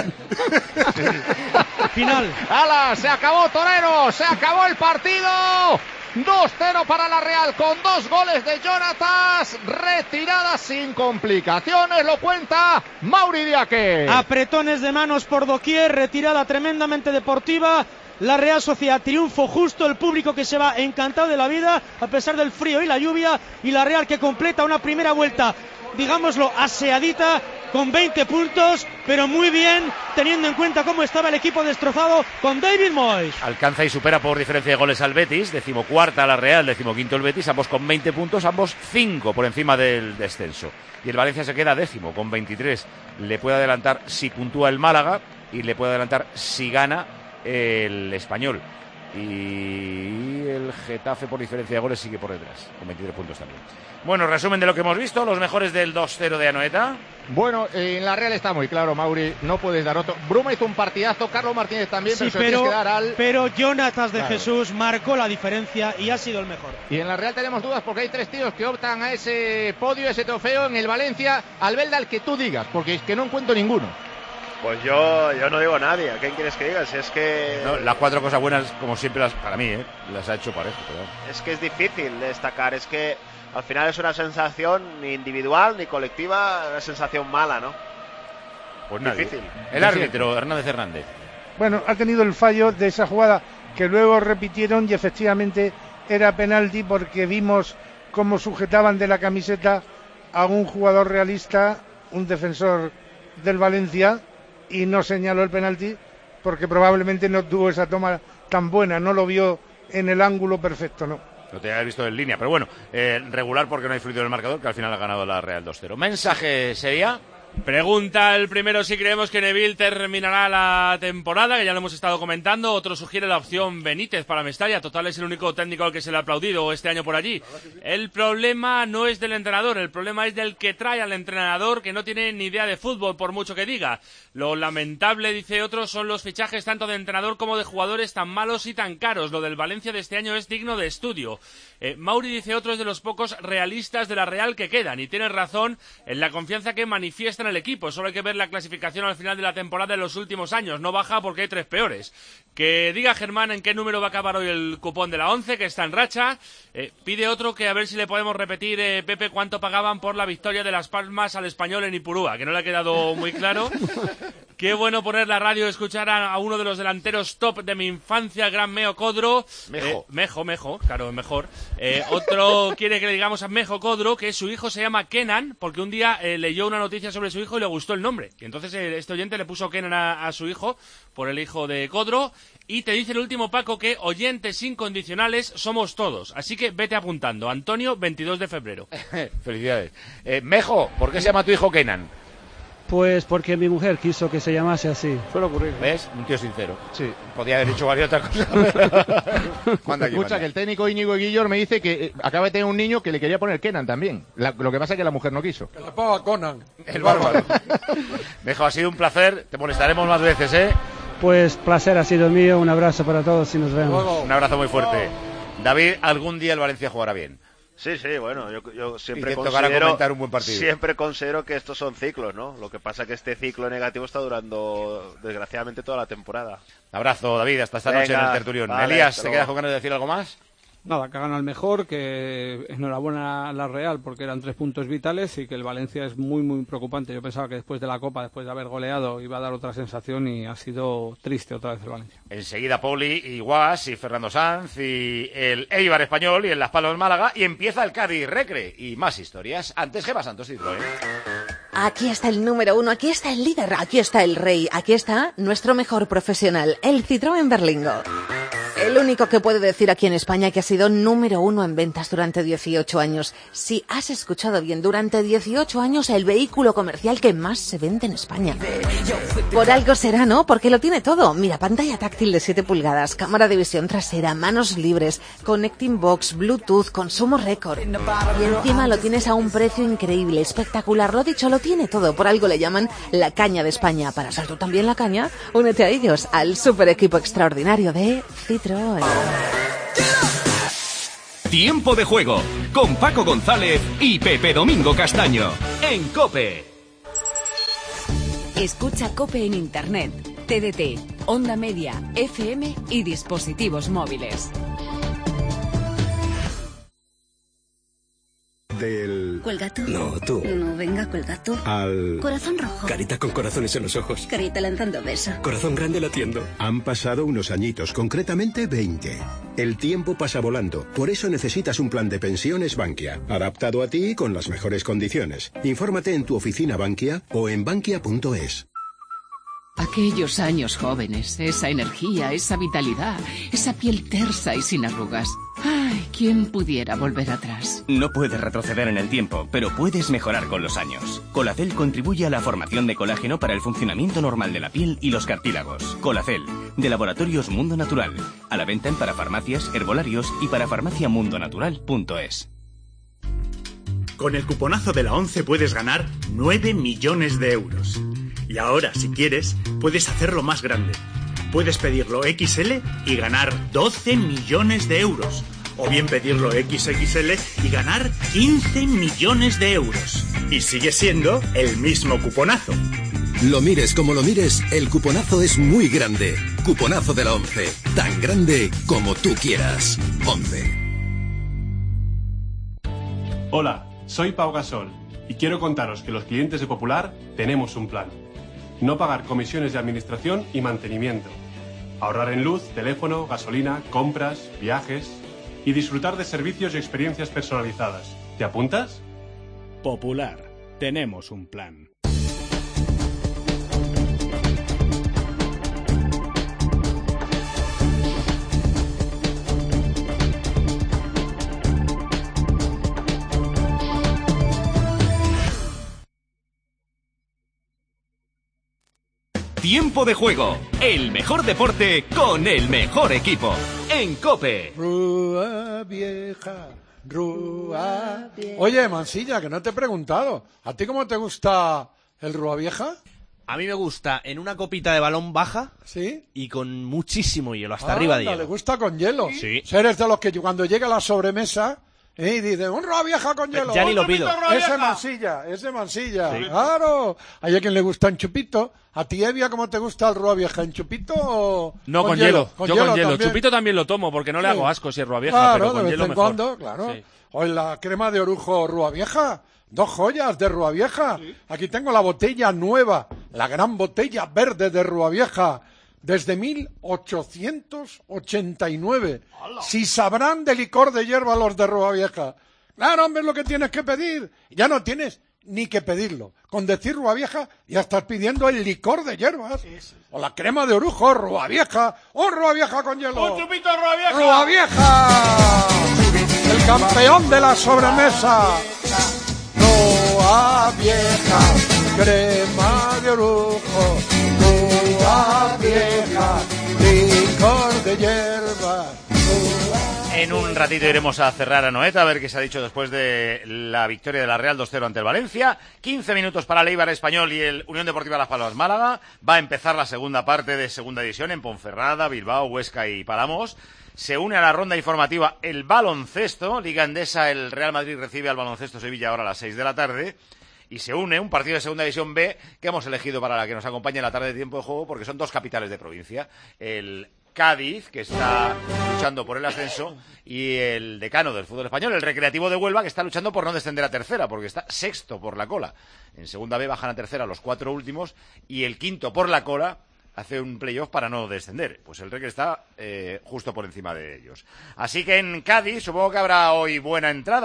Final. ¡Hala! Se acabó Torero, se acabó el partido. dos cero para la Real con dos goles de Jonatas, retirada sin complicaciones, lo cuenta Mauri Diaque. Apretones de manos por doquier, retirada tremendamente deportiva. La Real Sociedad triunfo justo, el público que se va encantado de la vida a pesar del frío y la lluvia, y la Real que completa una primera vuelta, digámoslo, aseadita, con veinte puntos, pero muy bien, teniendo en cuenta cómo estaba el equipo destrozado con David Moyes. Alcanza y supera por diferencia de goles al Betis, decimocuarta la Real, decimoquinto el Betis, ambos con veinte puntos, ambos cinco por encima del descenso. Y el Valencia se queda décimo con veintitrés, le puede adelantar si puntúa el Málaga y le puede adelantar si gana el Español. Y el Getafe por diferencia de goles sigue por detrás, con veintitrés puntos también. Bueno, resumen de lo que hemos visto, los mejores del dos cero de Anoeta. Bueno, eh, en la Real está muy claro, Mauri, no puedes dar otro. Bruma hizo un partidazo, Carlos Martínez también, Sí, pero se lo pero, tienes que dar al... pero Jonatas de Claro. Jesús marcó la diferencia y ha sido el mejor. Y en la Real tenemos dudas porque hay tres tíos que optan a ese podio, ese trofeo. En el Valencia, Albelda, al que tú digas, porque es que no encuentro ninguno. Pues yo, yo no digo a nadie. ¿A quién quieres que digas? Es que... No, las cuatro cosas buenas, como siempre, las, para mí, ¿eh? las ha hecho parejo. Pero... Es que es difícil destacar. Es que al final es una sensación ni individual ni colectiva, una sensación mala, ¿no? Pues nadie. Difícil. El árbitro, Hernández Hernández. Bueno, ha tenido el fallo de esa jugada que luego repitieron y efectivamente era penalti porque vimos cómo sujetaban de la camiseta a un jugador realista, un defensor del Valencia, y no señaló el penalti porque probablemente no tuvo esa toma tan buena, no lo vio en el ángulo perfecto, ¿no? Lo tenía visto en línea, pero bueno, eh, regular porque no hay fluido en el marcador, que al final ha ganado la Real dos cero. Mensaje sería... Pregunta el primero si creemos que Neville terminará la temporada, que ya lo hemos estado comentando. Otro sugiere la opción Benítez para Mestalla. Total, es el único técnico al que se le ha aplaudido este año por allí. El problema no es del entrenador, el problema es del que trae al entrenador, que no tiene ni idea de fútbol, por mucho que diga. Lo lamentable, dice otro, son los fichajes tanto de entrenador como de jugadores tan malos y tan caros. Lo del Valencia de este año es digno de estudio. Eh, Mauri, dice otro, es de los pocos realistas de la Real que quedan, y tiene razón en la confianza que manifiesta en el equipo. Solo hay que ver la clasificación al final de la temporada en los últimos años. No baja porque hay tres peores. Que diga Germán en qué número va a acabar hoy el cupón de la once, que está en racha. Eh, pide otro que a ver si le podemos repetir, eh, Pepe, cuánto pagaban por la victoria de Las Palmas al Español en Ipurúa, que no le ha quedado muy claro. Qué bueno poner la radio y escuchar a, a uno de los delanteros top de mi infancia, el gran Meo Codro. Mejo. Eh, Mejo, Mejo, claro, mejor. Eh, otro quiere que le digamos a Mejo Codro que su hijo se llama Kenan, porque un día eh, leyó una noticia sobre su hijo y le gustó el nombre. Y entonces eh, este oyente le puso Kenan a, a su hijo por el hijo de Codro. Y te dice el último, Paco, que oyentes incondicionales somos todos. Así que vete apuntando. Antonio, veintidós de febrero. Felicidades. Eh, Mejo, ¿por qué se llama tu hijo Kenan? Pues porque mi mujer quiso que se llamase así. Suele ocurrir. ¿Ves? Un tío sincero. Sí. Podía haber dicho cualquier otra cosa. Manda aquí, Escucha, manda. que el técnico Íñigo Guillor me dice que eh, acaba de tener un niño que le quería poner Kenan también. La- lo que pasa es que la mujer no quiso. Que la ponga Conan. El bárbaro. Mejo, ha sido un placer. Te molestaremos más veces, ¿eh? Pues placer ha sido mío, un abrazo para todos y nos vemos. Un abrazo muy fuerte. David, algún día el Valencia jugará bien. Sí, sí, bueno, yo, yo siempre Y te tocará considero comentar un buen partido. siempre considero que estos son ciclos, ¿no? Lo que pasa es que este ciclo negativo está durando desgraciadamente toda la temporada. Abrazo, David, hasta esta noche en Venga, el tertulión. vale, Elías, hasta ¿te luego. quedas con ganas de decir algo más? Nada, que hagan al mejor, que enhorabuena a la Real porque eran tres puntos vitales y que el Valencia es muy, muy preocupante. Yo pensaba que después de la Copa, después de haber goleado, iba a dar otra sensación y ha sido triste otra vez el Valencia. Enseguida Poli, y Guas, y Fernando Sanz, y el Eibar Español, y el Las Palmas Málaga, y empieza el Cádiz Recre, y más historias. Antes Gema Santos y Citroën. Aquí está el número uno, aquí está el líder, aquí está el rey, aquí está nuestro mejor profesional, el Citroën Berlingo. El único que puede decir aquí en España que ha sido número uno en ventas durante dieciocho años. Si has escuchado bien, durante dieciocho años el vehículo comercial que más se vende en España. Por algo será, ¿no? Porque lo tiene todo. Mira, pantalla táctil de siete pulgadas, cámara de visión trasera, manos libres, connecting box, Bluetooth, consumo récord. Y encima lo tienes a un precio increíble, espectacular. Lo dicho, lo tiene todo. Por algo le llaman la caña de España. Para ser tú también la caña, únete a ellos, al super equipo extraordinario de Citroën. Tiempo de juego con Paco González y Pepe Domingo Castaño en COPE. Escucha COPE en Internet, T D T, Onda Media, F M y dispositivos móviles. Del... ¿Cuelga tú? No, tú. No, venga, cuelga tú. Al... Corazón rojo. Carita con corazones en los ojos. Carita lanzando beso. Corazón grande latiendo. Han pasado unos añitos, concretamente veinte. El tiempo pasa volando, por eso necesitas un plan de pensiones Bankia, adaptado a ti y con las mejores condiciones. Infórmate en tu oficina Bankia o en bankia punto es. Aquellos años jóvenes, esa energía, esa vitalidad, esa piel tersa y sin arrugas. Ay, ¿quién pudiera volver atrás? No puedes retroceder en el tiempo, pero puedes mejorar con los años. Colacel contribuye a la formación de colágeno para el funcionamiento normal de la piel y los cartílagos. Colacel, de Laboratorios Mundo Natural. A la venta en parafarmacias, herbolarios y parafarmaciamundonatural punto es. Con el cuponazo de la ONCE puedes ganar nueve millones de euros. Y ahora, si quieres, puedes hacerlo más grande. Puedes pedirlo equis ele y ganar doce millones de euros. O bien pedirlo equis equis ele y ganar quince millones de euros. Y sigue siendo el mismo cuponazo. Lo mires como lo mires, el cuponazo es muy grande. Cuponazo de la ONCE. Tan grande como tú quieras. ONCE. Hola, soy Pau Gasol y quiero contaros que los clientes de Popular tenemos un plan. No pagar comisiones de administración y mantenimiento. Ahorrar en luz, teléfono, gasolina, compras, viajes y disfrutar de servicios y experiencias personalizadas. ¿Te apuntas? Popular. Tenemos un plan. Tiempo de juego, el mejor deporte con el mejor equipo en COPE. Rúa vieja, Rúa vieja. Oye, Mansilla, que no te he preguntado, ¿a ti cómo te gusta el Rúa vieja? A mí me gusta en una copita de balón baja. ¿Sí? Y con muchísimo hielo, hasta ah, arriba de anda, hielo. ¿Le gusta con hielo? Sí. Si eres de los que cuando llega la sobremesa ¿eh? y dice, un Rúa vieja con hielo. Ya ni lo pido. Ese Mansilla, ese Mansilla. Sí. Claro. Hay a quien le gusta en chupito. ¿A ti, Evia, cómo te gusta el Rúa vieja? ¿En chupito o No, con, con hielo. hielo. Con Yo hielo con hielo. También. Chupito también lo tomo porque no le hago asco si es Rúa vieja, claro, pero con de hielo vez en mejor. cuando, claro. Sí. O en la crema de orujo Rúa vieja. Dos joyas de Rúa vieja. Sí. Aquí tengo la botella nueva, la gran botella verde de Rúa vieja, desde mil ochocientos ochenta y nueve. ¡Hala! Si sabrán de licor de hierba los de Rúa vieja. Claro, hombre, es lo que tienes que pedir. Ya no tienes ni que pedirlo. Con decir Rúa vieja ya estás pidiendo el licor de hierbas. Sí, sí. O la crema de orujo, Rúa vieja. ¡Un Rúa vieja con hielo! ¡Un chupito Rúa vieja! ¡Rúa vieja! El campeón de la sobremesa. Rúa vieja, crema de orujo. Rúa vieja, licor de hierbas. En un ratito iremos a cerrar a Noeta, a ver qué se ha dicho después de la victoria de la Real dos cero ante el Valencia. quince minutos para el Eibar Español y el Unión Deportiva Las Palmas Málaga. Va a empezar la segunda parte de segunda división en Ponferrada, Bilbao, Huesca y Palamos. Se une a la ronda informativa el baloncesto. Liga Endesa, el Real Madrid recibe al Baloncesto Sevilla ahora a las seis de la tarde. Y se une un partido de segunda división B que hemos elegido para la que nos acompañe en la tarde de tiempo de juego porque son dos capitales de provincia. El Cádiz, que está luchando por el ascenso, y el decano del fútbol español, el Recreativo de Huelva, que está luchando por no descender a tercera, porque está sexto por la cola. En segunda B bajan a tercera los cuatro últimos, y el quinto por la cola hace un playoff para no descender. Pues el Recre está eh, justo por encima de ellos. Así que en Cádiz supongo que habrá hoy buena entrada.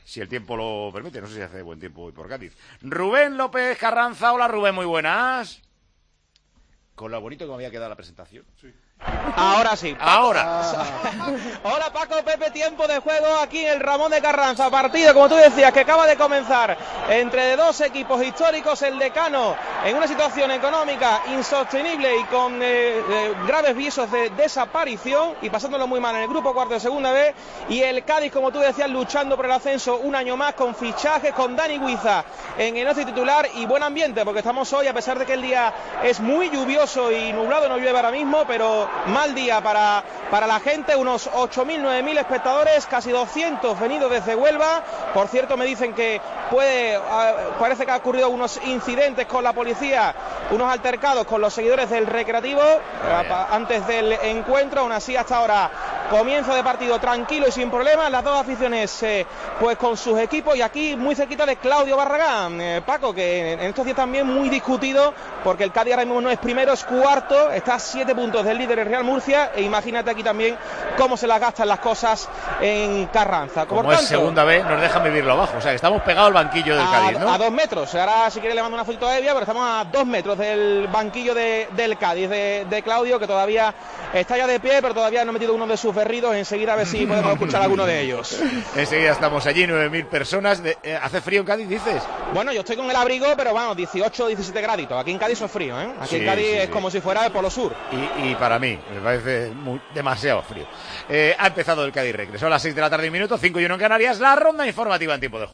si el tiempo lo permite. No sé si hace buen tiempo hoy por Cádiz. Rubén López Carranza. Hola, Rubén, muy buenas. Con lo bonito que me había quedado la presentación. Sí. Ahora sí. Paco. Ahora. Hola Paco, Pepe, tiempo de juego aquí en el Ramón de Carranza. Partido, como tú decías, que acaba de comenzar entre dos equipos históricos. El Decano en una situación económica insostenible y con eh, eh, graves visos de desaparición y pasándolo muy mal en el grupo cuarto de segunda B. Y el Cádiz, como tú decías, luchando por el ascenso un año más con fichajes, con Dani Guiza en el once titular y buen ambiente, porque estamos hoy, a pesar de que el día es muy lluvioso y nublado, no llueve ahora mismo, pero mal día para, para la gente, unos ocho mil, nueve mil espectadores, casi doscientos venidos desde Huelva. Por cierto, me dicen que puede, parece que ha ocurrido unos incidentes con la policía, unos altercados con los seguidores del Recreativo a, antes del encuentro. Aún así, hasta ahora, comienzo de partido tranquilo y sin problemas, las dos aficiones eh, pues con sus equipos, y aquí muy cerquita de Claudio Barragán, eh, Paco, que en estos días también muy discutido, porque el Cádiz ahora mismo no es primero, es cuarto, está a siete puntos del líder el Real Murcia, e imagínate aquí también cómo se las gastan las cosas en Carranza. Como Por es tanto, segunda vez, nos dejan vivirlo abajo, o sea que estamos pegados al banquillo del a, Cádiz, ¿no? a dos metros, ahora si quiere le mando una fotito a Evia, pero estamos a dos metros del banquillo de, del Cádiz, de, de Claudio, que todavía está ya de pie, pero todavía no ha metido uno de sus berridos. Enseguida a ver si podemos escuchar a alguno de ellos. Enseguida estamos allí, nueve mil personas. De, eh, ¿Hace frío en Cádiz, dices? Bueno, yo estoy con el abrigo, pero vamos, dieciocho, diecisiete graditos. Aquí en Cádiz es frío, ¿eh? Aquí Sí, en Cádiz sí, es sí. como si fuera el Polo Sur. Y, y para mí, me parece muy, demasiado frío. Eh, ha empezado el Cádiz Rec. Son las seis de la tarde y minuto, cinco y uno en Canarias, la ronda informativa en tiempo de juego.